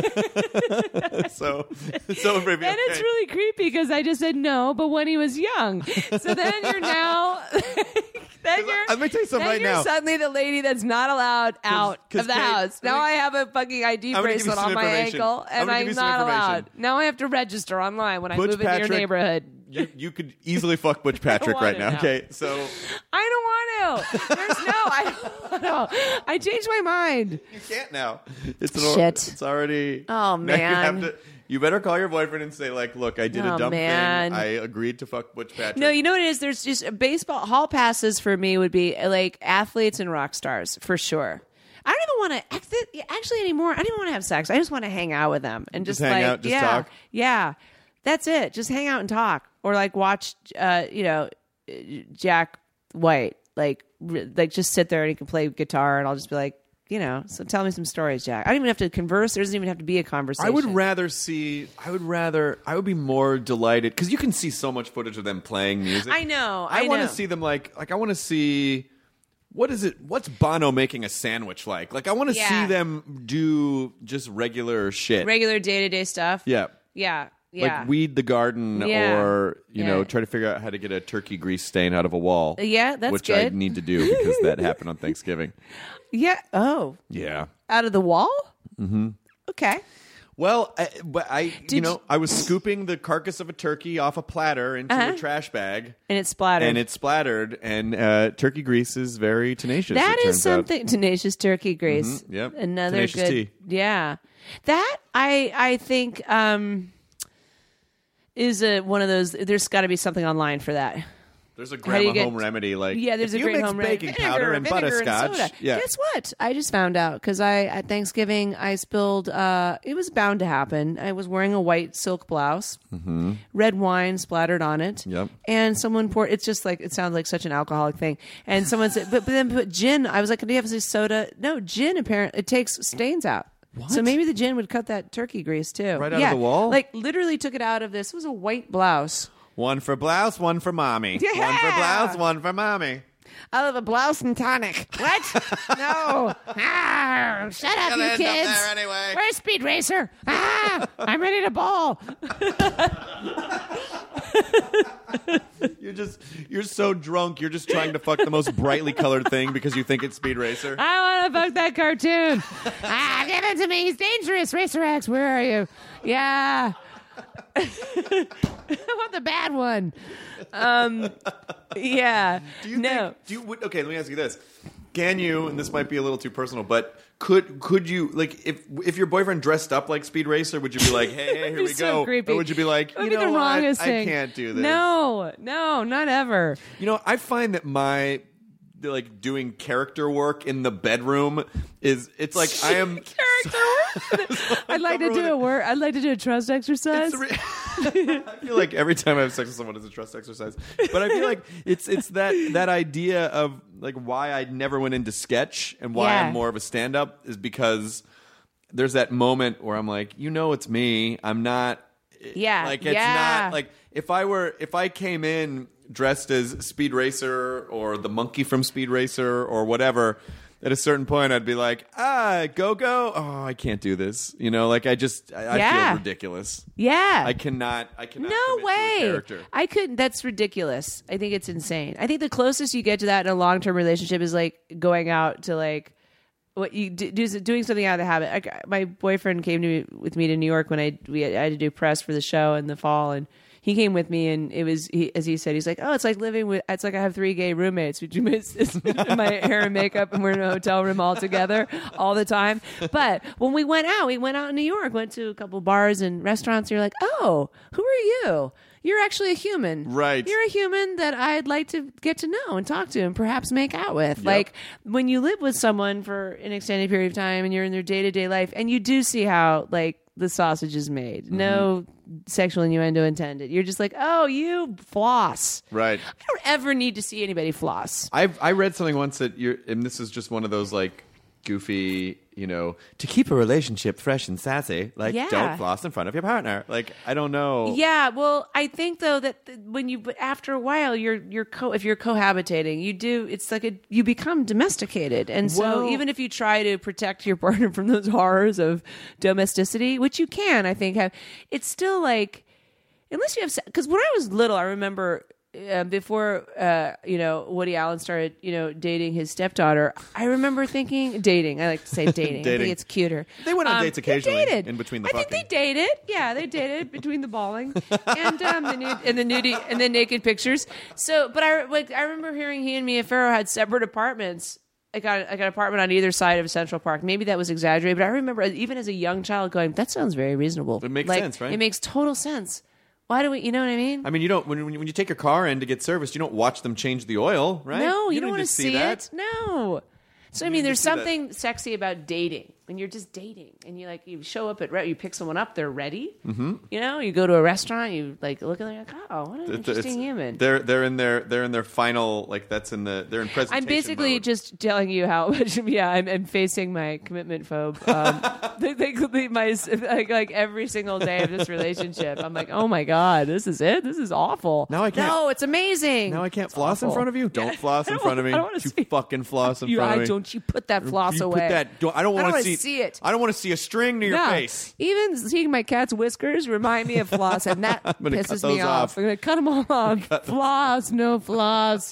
S1: so
S8: and it's really creepy because I just said no, but when he was young. So then you're now.
S1: Let me tell you something right now.
S8: You're suddenly the lady that's not allowed out of the house. Now I have a fucking ID bracelet on my ankle, and I'm not allowed. Now I have to register online when I move into your neighborhood.
S1: You could easily fuck Butch Patrick right now. Okay, so
S8: I don't want to. I don't want to. I changed my mind.
S1: You can't now.
S8: Shit.
S1: It's already.
S8: Oh man.
S1: You better call your boyfriend and say, like, look, I did a dumb thing. I agreed to fuck Butch Patrick.
S8: No, you know what it is? There's just baseball hall passes for me would be like athletes and rock stars for sure. I don't even want to actually anymore. I don't even want to have sex. I just want to hang out with them and just
S1: hang
S8: like
S1: out, just talk.
S8: Yeah, that's it. Just hang out and talk, or like watch, Jack White, like just sit there and he can play guitar, and I'll just be like, so tell me some stories, Jack. I don't even have to converse. There doesn't even have to be a conversation.
S1: I would be more delighted because you can see so much footage of them playing music.
S8: I know.
S1: I want to see them like I want to see what's Bono making a sandwich like? Like I want to see them do just regular shit.
S8: Regular day-to-day stuff.
S1: Yeah.
S8: Yeah. Yeah.
S1: Like weed the garden or, try to figure out how to get a turkey grease stain out of a wall.
S8: Yeah, that's
S1: which
S8: good.
S1: I need to do because that happened on Thanksgiving.
S8: Yeah. Oh.
S1: Yeah.
S8: Out of the wall?
S1: Mm-hmm.
S8: Okay.
S1: Well, I was scooping the carcass of a turkey off a platter into a trash bag.
S8: And it splattered.
S1: And turkey grease is very tenacious.
S8: That is something. Tenacious turkey grease.
S1: Mm-hmm. Yep.
S8: Another
S1: tenacious
S8: good.
S1: Tea.
S8: Yeah. That, I think, is one of those. There's got to be something online for that.
S1: There's a grandma home remedy, like
S8: there's a great home remedy.
S1: Baking powder and butterscotch.
S8: And guess what? I just found out because at Thanksgiving I spilled. It was bound to happen. I was wearing a white silk blouse.
S1: Mm-hmm.
S8: Red wine splattered on it.
S1: Yep.
S8: And someone poured. It's just like it sounded like such an alcoholic thing. And someone said, but then put gin. I was like, do you have a soda? No, gin. Apparently, it takes stains out.
S1: What?
S8: So maybe the gin would cut that turkey grease too.
S1: Right out of the wall?
S8: Like literally took it out of this. It was a white blouse.
S1: One for blouse, one for mommy.
S8: Yeah.
S1: One for blouse, one for mommy.
S8: I love a blouse and tonic. What? No. Shut up, you kids.
S1: Up there anyway.
S8: Where's Speed Racer? I'm ready to ball.
S1: You're so drunk. You're just trying to fuck the most brightly colored thing because you think it's Speed Racer.
S8: I want to fuck that cartoon. Give it to me. He's dangerous. Racer X, where are you? Yeah. I want the bad one. Yeah.
S1: Okay, let me ask you this. Can you, and this might be a little too personal, but could you, like, if your boyfriend dressed up like Speed Racer, would you be like, hey, here we go?
S8: Creepy.
S1: Or would you be like,
S8: you know what? I
S1: can't do this.
S8: No, not ever.
S1: I find that doing character work in the bedroom it's like I am
S8: character work. I'd like to do a trust exercise.
S1: I feel like every time I have sex with someone it's a trust exercise. But I feel like it's that idea of like why I never went into sketch and why I'm more of a stand-up is because there's that moment where I'm like, it's me. I'm not not like if I came in dressed as Speed Racer or the monkey from Speed Racer or whatever, at a certain point I'd be like, go. Oh, I can't do this. I feel ridiculous.
S8: Yeah.
S1: I cannot
S8: No way.
S1: to a character.
S8: I couldn't. That's ridiculous. I think it's insane. I think the closest you get to that in a long-term relationship is like going out to like doing something out of the habit. My boyfriend came with me to New York when I had to do press for the show in the fall, and he came with me, and it was as he said, he's like, "Oh, it's like it's like I have 3 gay roommates. We do my hair and makeup, and we're in a hotel room all together all the time." But when we went out in New York, went to a couple bars and restaurants. You're like, "Oh, who are you? You're actually a human,
S1: right?
S8: You're a human that I'd like to get to know and talk to and perhaps make out with." Yep. Like when you live with someone for an extended period of time and you're in their day-to-day life, and you do see how like the sausage is made. Mm-hmm. No sexual innuendo intended. You're just like, oh, you floss.
S1: Right.
S8: I don't ever need to see anybody floss.
S1: I read something once that and this is just one of those like goofy, to keep a relationship fresh and sassy, like don't floss in front of your partner. Like, I don't know.
S8: Yeah, well, I think though that but after a while, if you're cohabitating, it's like you become domesticated, and so even if you try to protect your partner from those horrors of domesticity, which you can, I think, it's still like, unless you have, because when I was little, I remember. Before Woody Allen started dating his stepdaughter, I remember thinking dating. I like to say dating. I think it's cuter.
S1: They went on dates occasionally.
S8: They dated.
S1: In between the
S8: I
S1: fucking.
S8: think they dated. Yeah, they dated between the bawling and the nudie and the naked pictures. So, but I remember hearing he and Mia Farrow had separate apartments. I got an apartment on either side of Central Park. Maybe that was exaggerated, but I remember even as a young child going, "That sounds very reasonable."
S1: It makes sense, right?
S8: It makes total sense. Why do we? You know what I mean?
S1: I mean, you don't when you take your car in to get serviced, you don't watch them change the oil, right?
S8: No, you don't want to see
S1: that.
S8: it. No. So I mean, there's something sexy about dating when you're just dating and you show up you pick someone up, they're ready. Mm-hmm. You go to a restaurant, you like look at them, like, oh, what an interesting human.
S1: They're in their final they're in presentation.
S8: I'm basically just telling you how much. Yeah, I'm facing my commitment phobe. Like every single day of this relationship, I'm like, oh my god, this is it. This is awful.
S1: Now I can't.
S8: No, it's amazing.
S1: Now I can't floss in front of you. Don't floss in front of me.
S8: I don't want to
S1: see. Fucking floss in front of me.
S8: Don't you put that floss away?
S1: I don't want to
S8: see it.
S1: I don't want to see a string to your face.
S8: Even seeing my cat's whiskers remind me of floss, and that pisses me off. I'm going to cut them all off. Floss, no floss.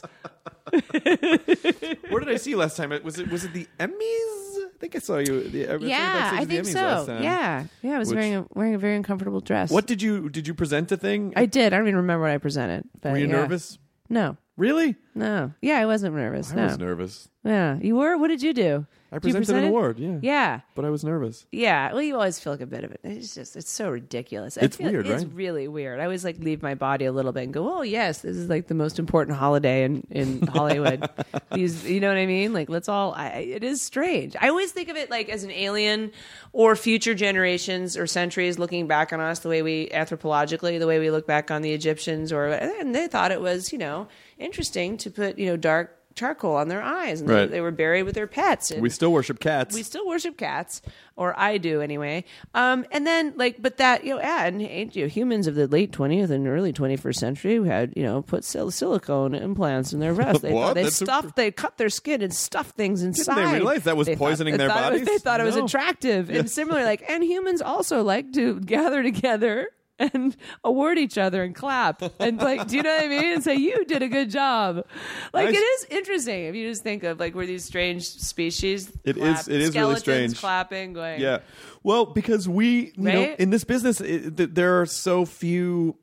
S1: Where did I see you last time? Was it the Emmys? I think I saw you.
S8: I think so. Yeah, I was wearing a very uncomfortable dress.
S1: What did you present a thing?
S8: I did. I don't even remember what I presented. But
S1: were you nervous?
S8: No.
S1: Really?
S8: No. Yeah, I wasn't nervous.
S1: I was nervous.
S8: Yeah, you were. What did you do?
S1: I presented an award. Yeah.
S8: Yeah.
S1: But I was nervous.
S8: Yeah. Well, you always feel like a bit of it. It's so ridiculous.
S1: It's weird, right?
S8: It's really weird. I always leave my body a little bit and go, oh yes, this is like the most important holiday in Hollywood. You know what I mean? Like it is strange. I always think of it like as an alien or future generations or centuries looking back on us the way we anthropologically, the way we look back on the Egyptians, and they thought it was, interesting to put, dark charcoal on their eyes, and they were buried with their pets. And
S1: we still worship cats.
S8: Or I do anyway. And then but that humans of the late 20th and early 21st century who had put silicone implants in their breasts. They cut their skin and stuffed things inside.
S1: Didn't they realize that was poisoning their bodies?
S8: They thought it was attractive, and similarly, and humans also like to gather together and award each other and clap and do you know what I mean? And say, you did a good job. It is interesting if you just think of we're these strange species.
S1: It is really strange.
S8: Clapping, going.
S1: Yeah. Well, because we, in this business, there are so few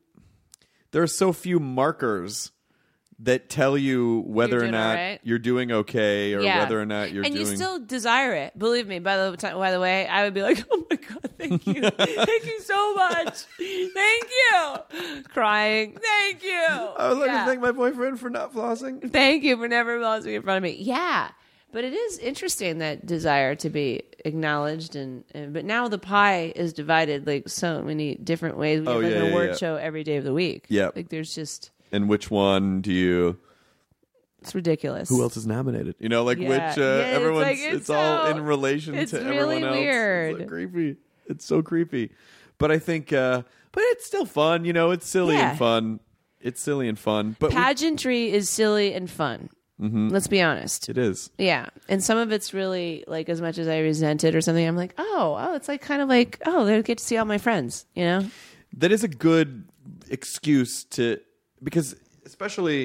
S1: markers that tell you whether or not you're doing okay or whether or not you're doing...
S8: And you still desire it. Believe me, by the way, I would be like, oh my God, thank you. Thank you so much. Thank you. Crying. Thank you.
S1: I was like to thank my boyfriend for not flossing.
S8: Thank you for never flossing in front of me. Yeah. But it is interesting, that desire to be acknowledged. But now the pie is divided so many different ways. We have an award show every day of the week.
S1: Yeah.
S8: There's just...
S1: And which one do you...
S8: It's ridiculous.
S1: Who else is nominated? Which... everyone's... It's all in relation to everyone else.
S8: It's really weird.
S1: It's so creepy. It's so creepy. But I think... but it's still fun. It's silly and fun. It's silly and fun. But
S8: pageantry is silly and fun. Mm-hmm. Let's be honest.
S1: It is.
S8: Yeah. And some of it's really, as much as I resent it or something, I'm like, oh, it's kind of they get to see all my friends,
S1: That is a good excuse to... Because especially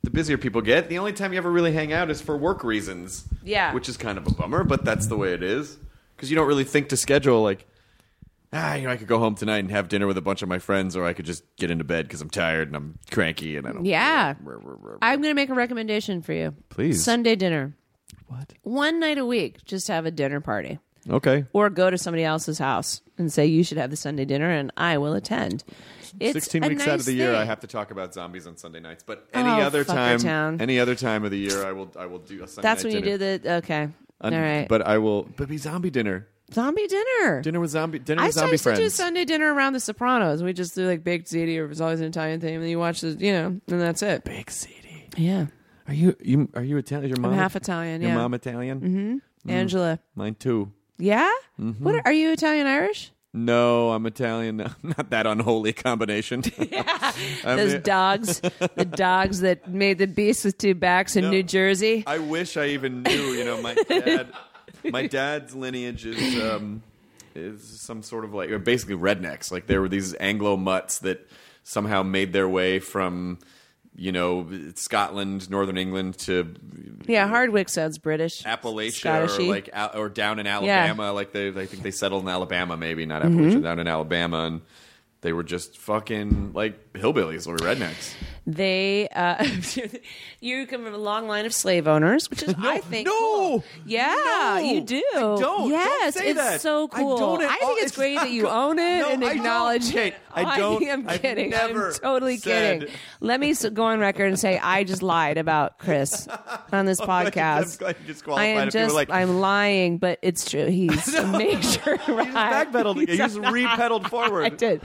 S1: the busier people get, the only time you ever really hang out is for work reasons.
S8: Yeah.
S1: Which is kind of a bummer, but that's the way it is. Because you don't really think to schedule, like, I could go home tonight and have dinner with a bunch of my friends, or I could just get into bed because I'm tired and I'm cranky and I don't...
S8: Yeah. I'm going to make a recommendation for you.
S1: Please.
S8: Sunday dinner.
S1: What?
S8: One night a week, just have a dinner party.
S1: Okay.
S8: Or go to somebody else's house and say, you should have the Sunday dinner, and I will attend. It's
S1: 16 weeks
S8: nice
S1: out of the year,
S8: thing.
S1: I have to talk about zombies on Sunday nights. But any other time of the year, I will do a Sunday
S8: That's
S1: night
S8: when
S1: dinner.
S8: you do the... Okay. All right.
S1: But I will... But be zombie dinner.
S8: Zombie dinner.
S1: Dinner with zombie
S8: I
S1: friends.
S8: used to do Sunday dinner around The Sopranos. We just do like baked ziti, or it was always an Italian thing, and then you watch the, and that's it.
S1: Baked ziti.
S8: Yeah.
S1: Are you Italian? Your mom?
S8: I'm half Italian.
S1: Your
S8: Yeah.
S1: mom Italian?
S8: Mm-hmm. Angela.
S1: Mine too.
S8: Yeah.
S1: Mm-hmm.
S8: What are you Italian Irish?
S1: No, I'm Italian. Not that unholy combination.
S8: Yeah. Those dogs, the dogs that made the beast with two backs in New Jersey.
S1: I wish I even knew. My dad's lineage is some sort of like basically rednecks. Like there were these Anglo mutts that somehow made their way from Scotland, Northern England to
S8: Hardwick sounds British,
S1: Appalachia, or down in Alabama. Yeah. Like I think they settled in Alabama, maybe not Appalachia, down in Alabama, and they were just fucking like hillbillies or rednecks.
S8: They, you come from a long line of slave owners, which is, I think, cool. Yeah, you do.
S1: I don't.
S8: Yes,
S1: don't say
S8: it's
S1: that.
S8: so cool. I think it's great that you own it and acknowledge it.
S1: I don't.
S8: I'm kidding. I'm totally
S1: said...
S8: kidding. Let me go on record and say I just lied about Chris on this podcast.
S1: I'm just
S8: I'm lying, but it's true. He's a major ride.
S1: You just re-pedaled forward.
S8: I did.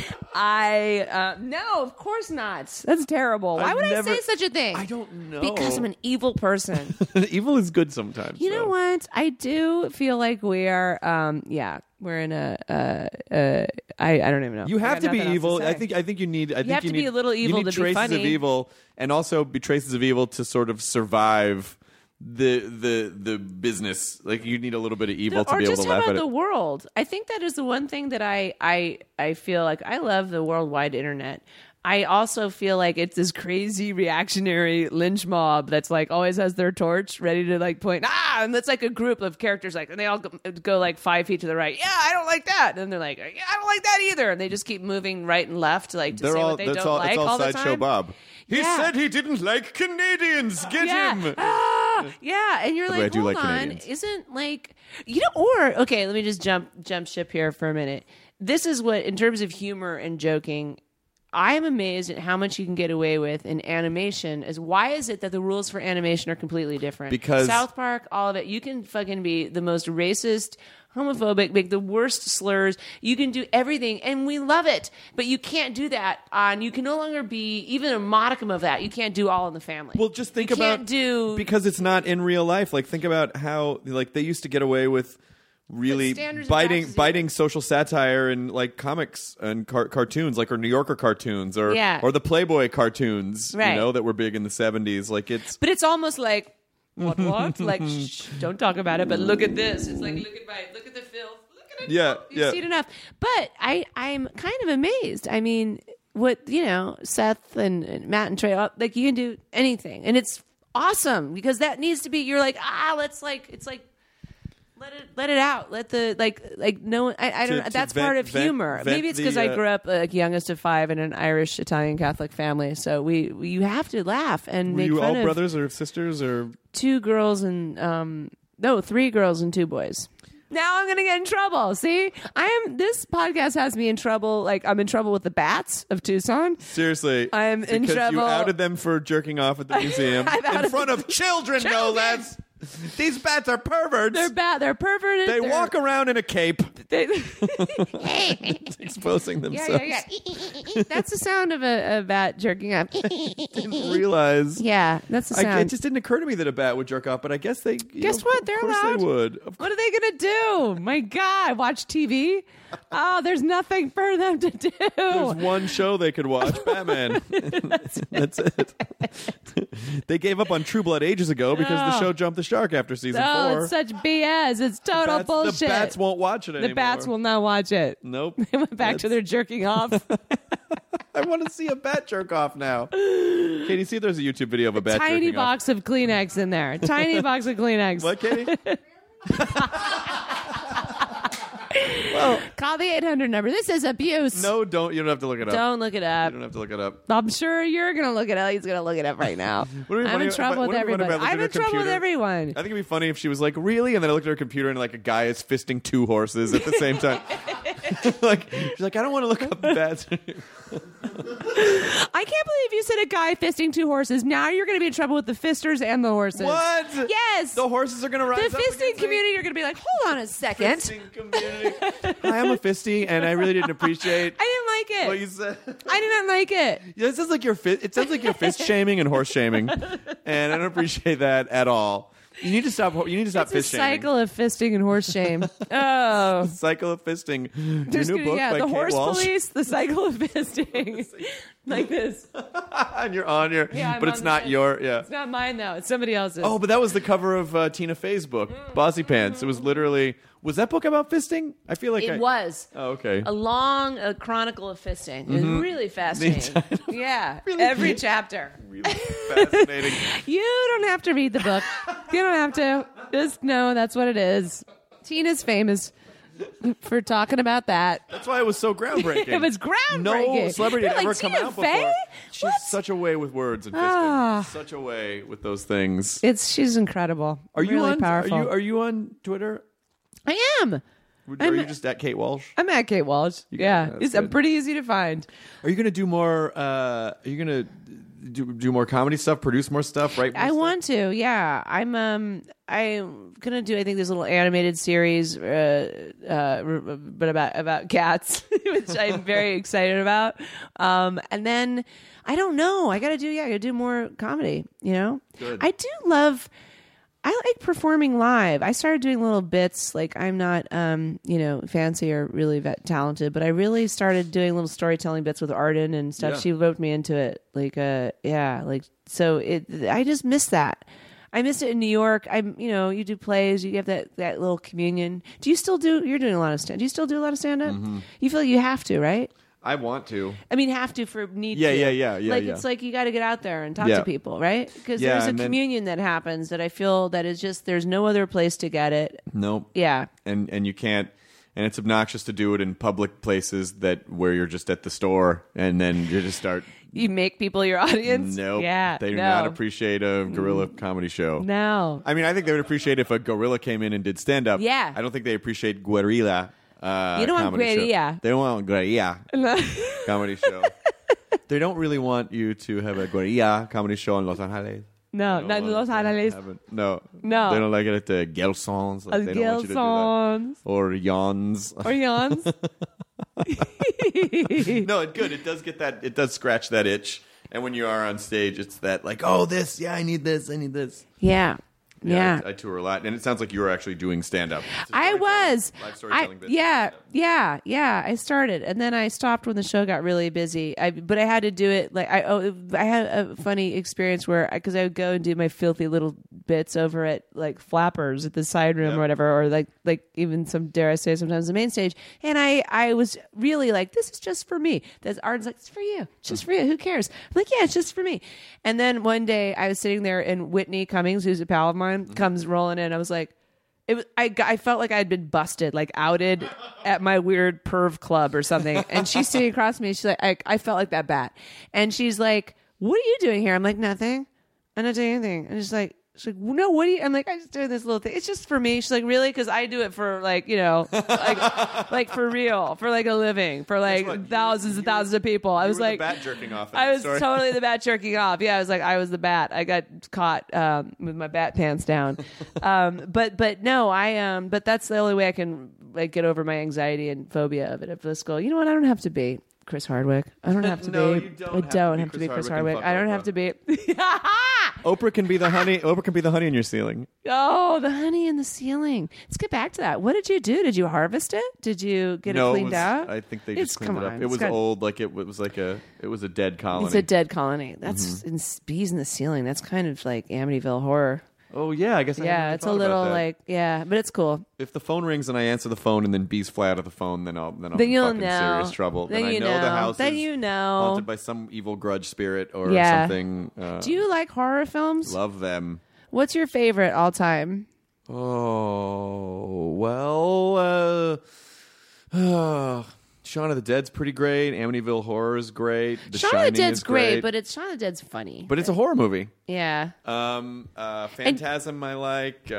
S8: No, of course not. That's terrible. Why would I say such a thing?
S1: I don't know.
S8: Because I'm an evil person.
S1: Evil is good sometimes.
S8: You know what? I do feel like we are. We're in a. I don't even know.
S1: You have to be evil. I think you need.
S8: You have to be a little evil to be funny.
S1: Traces of evil, and also be traces of evil to sort of survive the business. Like you need a little bit of evil to be able to laugh at it.
S8: Or just the world. I think that is the one thing that I feel like I love the worldwide internet. I also feel like it's this crazy reactionary lynch mob that's like always has their torch ready to like point. And that's like a group of characters like, and they all go like 5 feet to the right. Yeah, I don't like that. And they're like, yeah, I don't like that either. And they just keep moving right and left to say what they don't like all the time.
S1: Sideshow Bob. He said he didn't like Canadians. Get him.
S8: Yeah, and you're like, hold on, isn't like okay, let me just jump ship here for a minute. This is what, in terms of humor and joking, I am amazed at how much you can get away with in animation. Why is it that the rules for animation are completely different?
S1: Because
S8: South Park, all of it, you can fucking be the most racist, homophobic, make the worst slurs. You can do everything, and we love it. But you can't do that you can no longer be even a modicum of that. You can't do All in the Family.
S1: Well, just think because it's not in real life. Like think about how like they used to get away with really biting social satire in like comics and cartoons, like or New Yorker cartoons or the Playboy cartoons,
S8: right.
S1: That were big in the 70s. Like
S8: but it's almost like what? Like shh, don't talk about it. But look at this. It's like look at the filth. Look at it.
S1: Yeah,
S8: You've seen enough. But I'm kind of amazed. I mean, what Seth and Matt and Trey, like you can do anything, and it's awesome because that needs to be. You're like let's like it's like. Let it out. Let the no. I don't. That's part of humor. Maybe it's because I grew up youngest of 5 in an Irish Italian Catholic family. So you have to laugh and make fun of.
S1: Were you all brothers or sisters or
S8: 2 girls and 3 girls and 2 boys. Now I'm gonna get in trouble. See, this podcast has me in trouble. Like I'm in trouble with the Bats of Tucson.
S1: Seriously,
S8: I'm in trouble.
S1: Because you outed them for jerking off at the museum in front of children, no less. These bats are perverts.
S8: They're perverted.
S1: They walk around in a cape. Exposing themselves.
S8: Yeah. That's the sound of a bat jerking off.
S1: Didn't realize.
S8: Yeah, that's the sound.
S1: It just didn't occur to me that a bat would jerk off, but I guess they.
S8: Guess what? They're allowed.
S1: Of course they would.
S8: What are they going to do? My God, watch TV? There's nothing for them to do.
S1: There's one show they could watch, Batman. That's it. They gave up on True Blood ages ago because the show jumped the shark after season 4.
S2: It's such BS. It's total bullshit.
S1: The bats won't watch it anymore.
S2: The bats will not watch it.
S1: Nope.
S2: They went back to their jerking off.
S1: I want to see a bat jerk off now. Katie, see if there's a YouTube video of a bat
S2: Tiny
S1: jerking
S2: box of Kleenex in there. Tiny box of Kleenex.
S1: What, Katie?
S2: Well, call the 800 number. This is abuse.
S1: No, don't. You don't have to look it up.
S2: Don't look it up.
S1: You don't have to look it up.
S2: I'm sure you're going to look it up. He's going to look it up right now. I'm in trouble with everybody. I'm in trouble with everyone.
S1: I think it'd be funny if she was like, really? And then I looked at her computer and like a guy is fisting 2 horses at the same time. Like, she's like, I don't want to look up bats.
S2: I can't believe you said a guy fisting 2 horses. Now you're going to be in trouble with the fisters and the horses.
S1: What?
S2: Yes.
S1: The horses are going to rise
S2: the
S1: up
S2: fisting community. You're going to be like, hold on a second.
S1: Fisting community. Hi, I'm a fisty, and I really didn't appreciate.
S2: I didn't like it.
S1: What you said.
S2: I did not like it.
S1: Yeah, it sounds like you're fist shaming and horse shaming, and I don't appreciate that at all. You need to stop. You need to stop fist shaming.
S2: Cycle of fisting and horse shame. Oh,
S1: cycle of fisting. Your new book by
S2: the
S1: Kate
S2: horse
S1: Walsh.
S2: Police. The cycle of fisting. Like this.
S1: And you're on your.
S2: Yeah,
S1: but it's not your. Yeah.
S2: It's not mine though. It's somebody else's.
S1: Oh, but that was the cover of Tina Fey's book, Bossy Pants. It was literally. Was that book about fisting? I feel like
S2: it was.
S1: Oh, okay.
S2: A long chronicle of fisting. It was really fascinating. Yeah, really every chapter.
S1: Really fascinating.
S2: You don't have to read the book. You don't have to. Just know that's what it is. Tina's famous for talking about that.
S1: That's why it was so groundbreaking.
S2: It was groundbreaking.
S1: No celebrity had ever
S2: Tina
S1: come out
S2: Fey?
S1: before. She's such a way with words and fisting. Such a way with those things.
S2: She's incredible.
S1: Are you
S2: really
S1: on?
S2: Powerful.
S1: Are you on Twitter?
S2: I am.
S1: Are you just at Kate Walsh?
S2: I'm at Kate Walsh. I'm pretty easy to find.
S1: Are you going to do more? Are you going to do more comedy stuff? Produce more stuff? Right?
S2: I want to. Yeah, I'm gonna do. I think this little animated series, but about cats, which I'm very excited about. And then I don't know. I gotta do more comedy. You know,
S1: Good.
S2: I like performing live. I started doing little bits. Like I'm not, fancy or really talented, but I really started doing little storytelling bits with Arden and stuff.
S1: Yeah.
S2: She roped me into it. I just miss that. I missed it in New York. You do plays. You have that little communion. Do you still do? You're doing a lot of stand. Do you still do a lot of stand up? Mm-hmm. You feel like you have to, right?
S1: I want to.
S2: I mean, have to for need
S1: yeah,
S2: to.
S1: Yeah.
S2: It's like you got to get out there and talk to people, right? Because there's a communion that happens that I feel that is just there's no other place to get it.
S1: Nope.
S2: Yeah.
S1: And you can't. And it's obnoxious to do it in public places where you're just at the store and then you just start.
S2: You make people your audience?
S1: Nope.
S2: Yeah.
S1: They do not appreciate a guerrilla comedy show.
S2: No.
S1: I mean, I think they would appreciate if a gorilla came in and did stand up.
S2: Yeah.
S1: I don't think they appreciate guerrilla.
S2: You don't want guerrilla.
S1: They don't want guerrilla comedy show. They don't really want you to have a guerilla comedy show in Los Angeles.
S2: No, not in Los Angeles.
S1: No.
S2: They
S1: don't like it at the Gelsons. Like, they don't want you to do that. Or Yawns.
S2: Or Yawns.
S1: No, it's good. It does get that. It does scratch that itch. And when you are on stage, it's that like, oh, this. Yeah, I need this.
S2: Yeah. Yeah.
S1: I tour a lot, and it sounds like you were actually doing stand-up.
S2: I was.
S1: Live storytelling bit.
S2: Yeah. I started, and then I stopped when the show got really busy. But I had to do it. Like I had a funny experience where because I would go and do my filthy little bits over at like Flappers at the side room or whatever, or like even dare I say sometimes the main stage. And I was really like, this is just for me. That's Arden's like, it's for you, just for you. Who cares? I'm like, yeah, it's just for me. And then one day I was sitting there, and Whitney Cummings, who's a pal of mine, comes rolling in. I was like, I felt like I'd been busted, like outed at my weird perv club or something. And she's sitting across from me. She's like, I felt like that bat. And she's like, what are you doing here? I'm like, nothing. I'm not doing anything. And she's like, no, what are you? I'm like, I'm just doing this little thing. It's just for me. She's like, really? Because I do it for like for real, for like a living, for like thousands and thousands of people. I was like,
S1: the bat jerking off.
S2: I was totally the bat jerking off. Yeah, I was like, I was the bat. I got caught with my bat pants down. But no, but that's the only way I can like get over my anxiety and phobia of it. Of this go, you know what? I don't have to be Chris Hardwick. I don't have to
S1: No,
S2: be.
S1: you don't
S2: I
S1: have to
S2: don't
S1: be
S2: have to be
S1: Chris
S2: Chris
S1: Hardwick and
S2: Hardwick. I don't
S1: fuck
S2: have to be.
S1: Oprah can be the honey. Oprah can be the honey in your ceiling.
S2: Oh, the honey in the ceiling. Let's get back to that. What did you do? Did you harvest it? Did you get it cleaned out?
S1: I think they
S2: It's-
S1: just cleaned it
S2: come
S1: up.
S2: on,
S1: It
S2: it's
S1: was
S2: got-
S1: old, like it was a dead colony.
S2: It's a dead colony. That's in bees in the ceiling. That's kind of like Amityville horror.
S1: Oh yeah, I guess. I hadn't
S2: Yeah,
S1: really
S2: it's a
S1: thought about
S2: little
S1: that.
S2: like but it's cool.
S1: If the phone rings and I answer the phone and then bees fly out of the phone, then I'm
S2: Then
S1: in
S2: you'll
S1: fucking
S2: know.
S1: serious trouble.
S2: Then
S1: I
S2: you
S1: know the
S2: know.
S1: house
S2: Then
S1: is
S2: you know.
S1: haunted by some evil grudge spirit or
S2: Yeah.
S1: something.
S2: Do you like horror films?
S1: Love them?
S2: What's your favorite all time?
S1: Oh well, Shaun of the Dead's pretty great. Amityville Horror is great. The
S2: Shaun of the
S1: Shining
S2: Dead's
S1: is great,
S2: but Shaun of the Dead's funny.
S1: but it's a horror movie.
S2: Yeah.
S1: Phantasm, I like.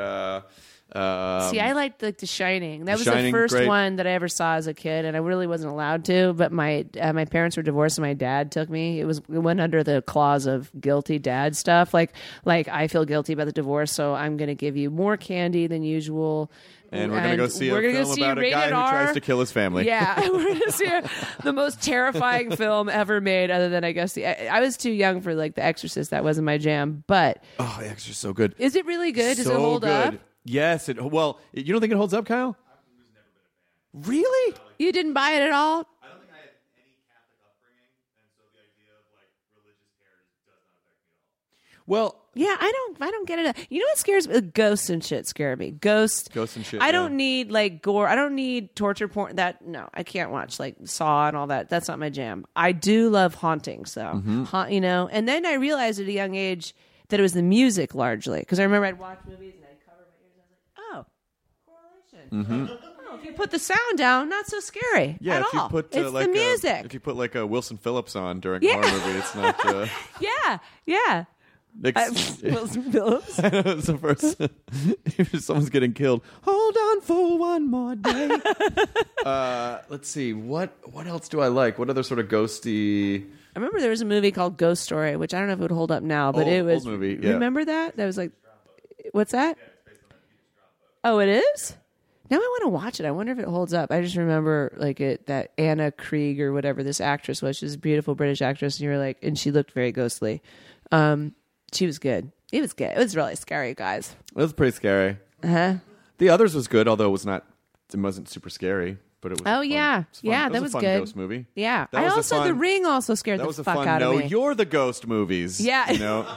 S2: See, I liked The Shining. That was the
S1: Shining,
S2: first
S1: great.
S2: one that I ever saw as a kid, and I really wasn't allowed to. But my parents were divorced, and my dad took me. It went under the clause of guilty dad stuff. Like I feel guilty about the divorce, so I'm going to give you more candy than usual.
S1: And we're going to go see a
S2: we're gonna
S1: film
S2: go see
S1: about a guy
S2: rated
S1: who
S2: R.
S1: tries to kill his family.
S2: Yeah, we're going to see the most terrifying film ever made, other than I guess I was too young for like The Exorcist. That wasn't my jam. But
S1: Oh, The Exorcist is so good.
S2: is it really good? Does
S1: so
S2: it hold
S1: good.
S2: up?
S1: Yes. You don't think it holds up, Kyle? Really?
S2: You didn't buy it at all?
S9: I don't think I had any Catholic upbringing, and so the idea of like religious terror does not affect me at all.
S1: Well,
S2: Yeah, I don't get it. You know what scares me? Ghosts and shit scare me. Ghosts
S1: and shit.
S2: I don't need like gore. I don't need torture porn. I can't watch like Saw and all that. That's not my jam. I do love hauntings though. And then I realized at a young age that it was the music largely, because I remember I'd watch movies and I'd cover my ears and I was like, oh, correlation. Oh, if you put the sound down, not so scary.
S1: Yeah,
S2: at
S1: if you
S2: all.
S1: put
S2: it's
S1: like
S2: the music.
S1: if you put like a Wilson Phillips on during a horror movie, it's not.
S2: Yeah. Wilson Phillips.
S1: It's the first. If someone's getting killed, hold on for one more day. Let's see. What else do I like? What other sort of ghosty?
S2: I remember there was a movie called Ghost Story, which I don't know if it would hold up now, but it was
S1: old movie. Yeah.
S2: Remember that? That was like, what's that? Oh, it is? Now I want to watch it. I wonder if it holds up. I just remember that Anna Krieg or whatever this actress was. She's a beautiful British actress, and you were like, and she looked very ghostly. She was good. It was good. It was really scary, guys.
S1: It was pretty scary. The Others was good, although it wasn't super scary. But it was.
S2: Oh
S1: fun.
S2: yeah,
S1: It was fun.
S2: yeah,
S1: It
S2: that
S1: was
S2: was
S1: a fun
S2: good.
S1: Ghost movie.
S2: Yeah,
S1: That was a fun-
S2: The Ring also scared
S1: That
S2: the
S1: was a
S2: fuck
S1: fun.
S2: out of
S1: No,
S2: me.
S1: you're the ghost movies.
S2: Yeah.
S1: You know.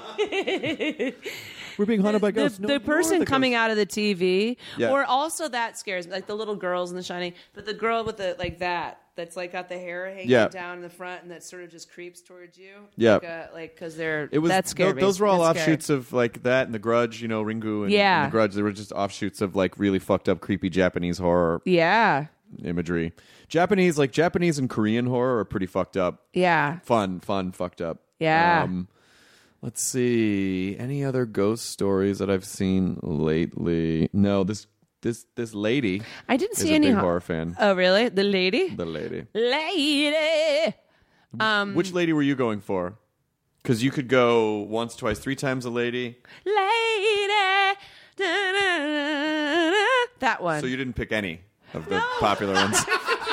S1: We're being haunted by ghosts.
S2: The person coming out of the TV,
S1: Yeah.
S2: or also that scares me, like the little girls in The Shining, but the girl with the that's like got the hair hanging
S1: Yeah.
S2: down in the front and that sort of just creeps towards you.
S1: Yeah.
S2: Because they're
S1: It was
S2: that scared me.
S1: those were all
S2: That's scary.
S1: offshoots of like that and The Grudge, Ringu and
S2: Yeah.
S1: The Grudge. They were just offshoots of like really fucked up, creepy Japanese horror
S2: Yeah,
S1: imagery. Japanese and Korean horror are pretty fucked up.
S2: yeah,
S1: Fun, fucked up.
S2: Yeah.
S1: Let's see. Any other ghost stories that I've seen lately? No, this lady
S2: I didn't
S1: is
S2: see
S1: a
S2: any
S1: big horror fan.
S2: Oh, really? The lady?
S1: The lady.
S2: Lady.
S1: Which lady were you going for? Because you could go once, twice, 3 times a lady.
S2: Lady. Da-da-da-da. That one.
S1: So you didn't pick any of the popular ones.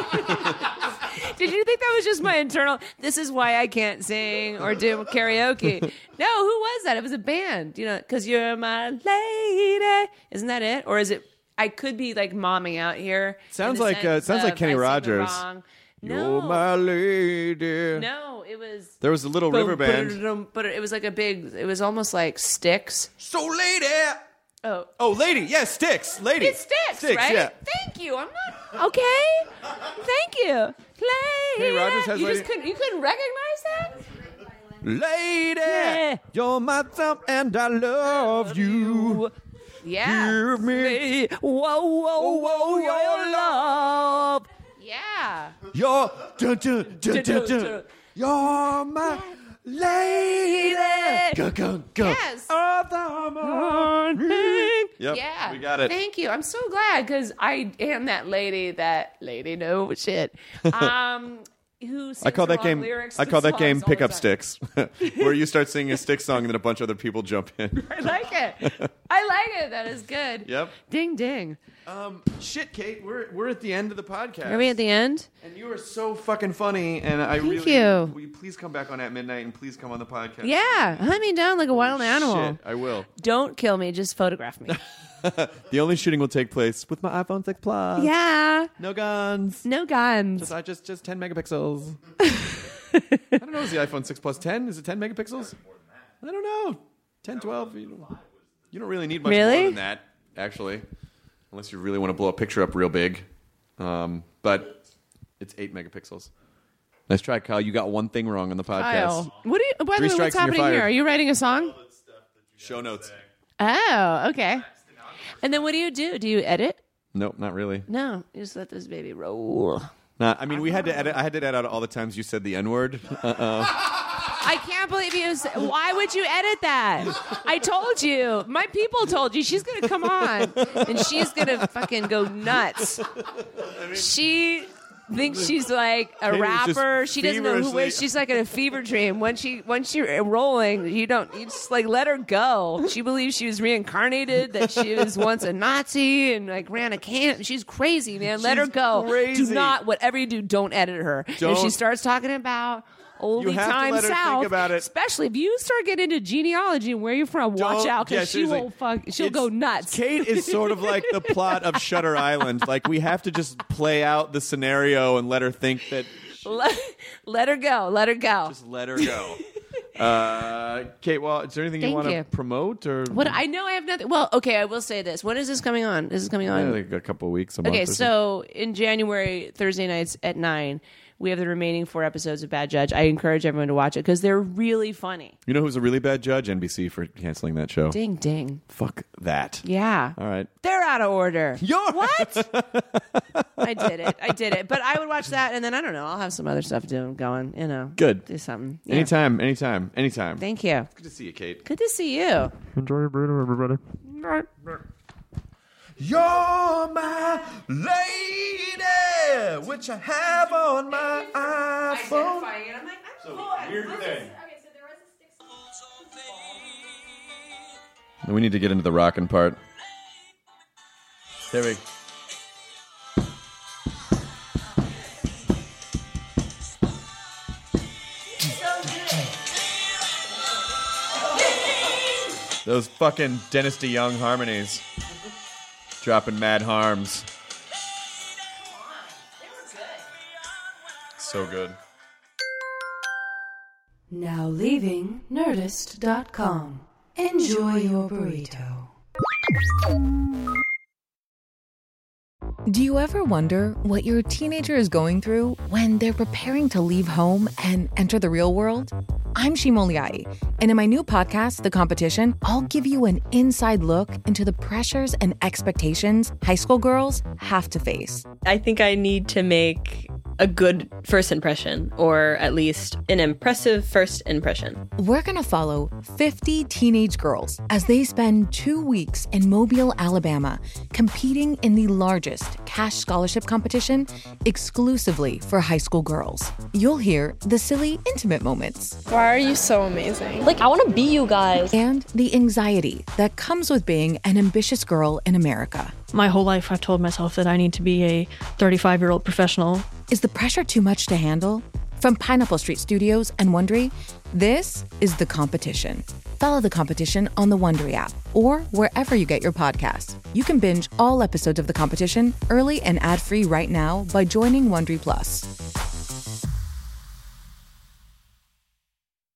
S2: Did you think that was just my internal, this is why I can't sing or do karaoke? No, who was that? It was a band, because you're my lady. Isn't that it? Or is it, I could be like momming out here.
S1: Sounds
S2: in the
S1: like
S2: sense
S1: sounds like
S2: of
S1: Kenny
S2: I sing the
S1: Rogers.
S2: wrong.
S1: You're
S2: No.
S1: my lady.
S2: No, it was.
S1: There was a little river band.
S2: But it was like it was almost like Styx.
S1: So lady.
S2: Oh,
S1: lady. Yes, Styx. Lady.
S2: it's Styx, right?
S1: Yeah.
S2: Thank you. I'm not okay. Thank you, lady.
S1: Kenny Rogers has
S2: you
S1: lady.
S2: you couldn't recognize that.
S1: Lady,
S2: Yeah.
S1: you're my thumb and I love you.
S2: Yeah.
S1: Give me
S2: Whoa, whoa, whoa, your love. Yeah.
S1: your dun, dun, dun, dun, dun. You're my lady. Go, go, go.
S2: Yes.
S1: Of the morning. Yep,
S2: Yeah.
S1: we got it.
S2: Thank you. I'm so glad because I am that lady. No shit.
S8: who sings
S1: I call
S8: the
S1: that
S8: wrong
S1: game.
S8: lyrics
S1: I
S8: to
S1: call that
S8: songs
S1: game
S8: all the
S1: Pickup
S8: time.
S1: Sticks, where you start singing a stick song and then a bunch of other people jump in.
S8: I like it. I like it. That is good.
S1: Yep.
S8: Ding ding.
S1: Shit, Kate, we're at the end of the podcast.
S8: Are we at the end?
S1: And you are so fucking funny, and I
S8: Thank
S1: really
S8: you.
S1: Will you please come back on at midnight and please come on the podcast?
S8: Yeah, hunt me down like a wild animal.
S1: Shit, I will.
S8: Don't kill me. Just photograph me.
S1: The only shooting will take place with my iPhone 6 Plus.
S8: Yeah.
S1: No guns.
S8: No guns.
S1: Just 10 megapixels. I don't know. Is the iPhone 6 Plus 10? Is it 10 megapixels? I don't know. 10, 12. You don't really need much more than that, actually, unless you really want to blow a picture up real big. But it's 8 megapixels. Nice try, Kyle. You got one thing wrong on the podcast.
S8: Kyle. By the way, what's
S1: strikes and you're
S8: happening here?
S1: fired.
S8: Are you writing a song?
S1: Show notes.
S8: Oh, okay. And then what do? Do you edit?
S1: Nope, not really.
S8: No, you just let this baby roll.
S1: Nah, I mean, we had to edit. I had to edit out all the times you said the N-word.
S8: I can't believe you. Why would you edit that? I told you. My people told you. She's going to come on, and she's going to fucking go nuts. She thinks she's like a
S1: Katie was just
S8: rapper. She doesn't know who
S1: feverishly-
S8: is. She's like in a fever dream. Once you're rolling, you just like let her go. She believes she was reincarnated, that she was once a Nazi and like ran a camp. She's crazy, man. Let her
S1: She's
S8: go.
S1: crazy.
S8: Do not, whatever you do, don't edit her. If
S1: Don't.
S8: she starts talking about oldie
S1: You have to
S8: time
S1: let her think
S8: South,
S1: about it.
S8: especially if you start getting into genealogy and where you're from, watch
S1: Don't-
S8: out
S1: yeah,
S8: because she'll
S1: seriously.
S8: go nuts.
S1: Kate is sort of like the plot of Shutter Island. Like, we have to just play out the scenario and let her think that.
S8: Let her go. Let her go.
S1: Just let her go. Kate, well, is there anything you
S8: Thank
S1: want to
S8: you.
S1: promote? Or
S8: What I know, I have nothing. Well, okay, I will say this. When is this coming on? This is coming on.
S1: like a couple of weeks, a month
S8: Okay,
S1: or
S8: so in January, Thursday nights at 9, we have the remaining 4 episodes of Bad Judge. I encourage everyone to watch it because they're really funny.
S1: You know who's a really bad judge? NBC for canceling that show.
S8: Ding, ding.
S1: Fuck that.
S8: Yeah.
S1: All right.
S8: They're out of order.
S1: What?
S8: I did it. But I would watch that, and then, I don't know, I'll have some other stuff going, you know.
S1: Good.
S8: Do something. Yeah.
S1: Anytime.
S8: Thank you.
S1: Good to see you, Kate.
S8: Good to see you.
S1: Enjoy your burrito, everybody. You're my lady, which I have on my iPhone.
S8: Identifying it. I'm like, I'm cool.
S1: Weird thing. We need to get into the rockin' part. There we go. Those fucking Dennis DeYoung harmonies. Dropping mad harms. So good.
S7: Now leaving Nerdist.com. Enjoy your burrito.
S10: Do you ever wonder what your teenager is going through when they're preparing to leave home and enter the real world? I'm Shima Oliai, and in my new podcast, The Competition, I'll give you an inside look into the pressures and expectations high school girls have to face.
S11: I think I need to make a good first impression, or at least an impressive first impression.
S10: We're going to follow 50 teenage girls as they spend 2 weeks in Mobile, Alabama, competing in the largest cash scholarship competition exclusively for high school girls. You'll hear the silly, intimate moments.
S12: Why are you so amazing?
S11: Like, I want to be you guys.
S10: And the anxiety that comes with being an ambitious girl in America.
S12: My whole life I've told myself that I need to be a 35-year-old professional.
S10: Is the pressure too much to handle? From Pineapple Street Studios and Wondery, this is The Competition. Follow The Competition on the Wondery app or wherever you get your podcasts. You can binge all episodes of The Competition early and ad-free right now by joining Wondery Plus.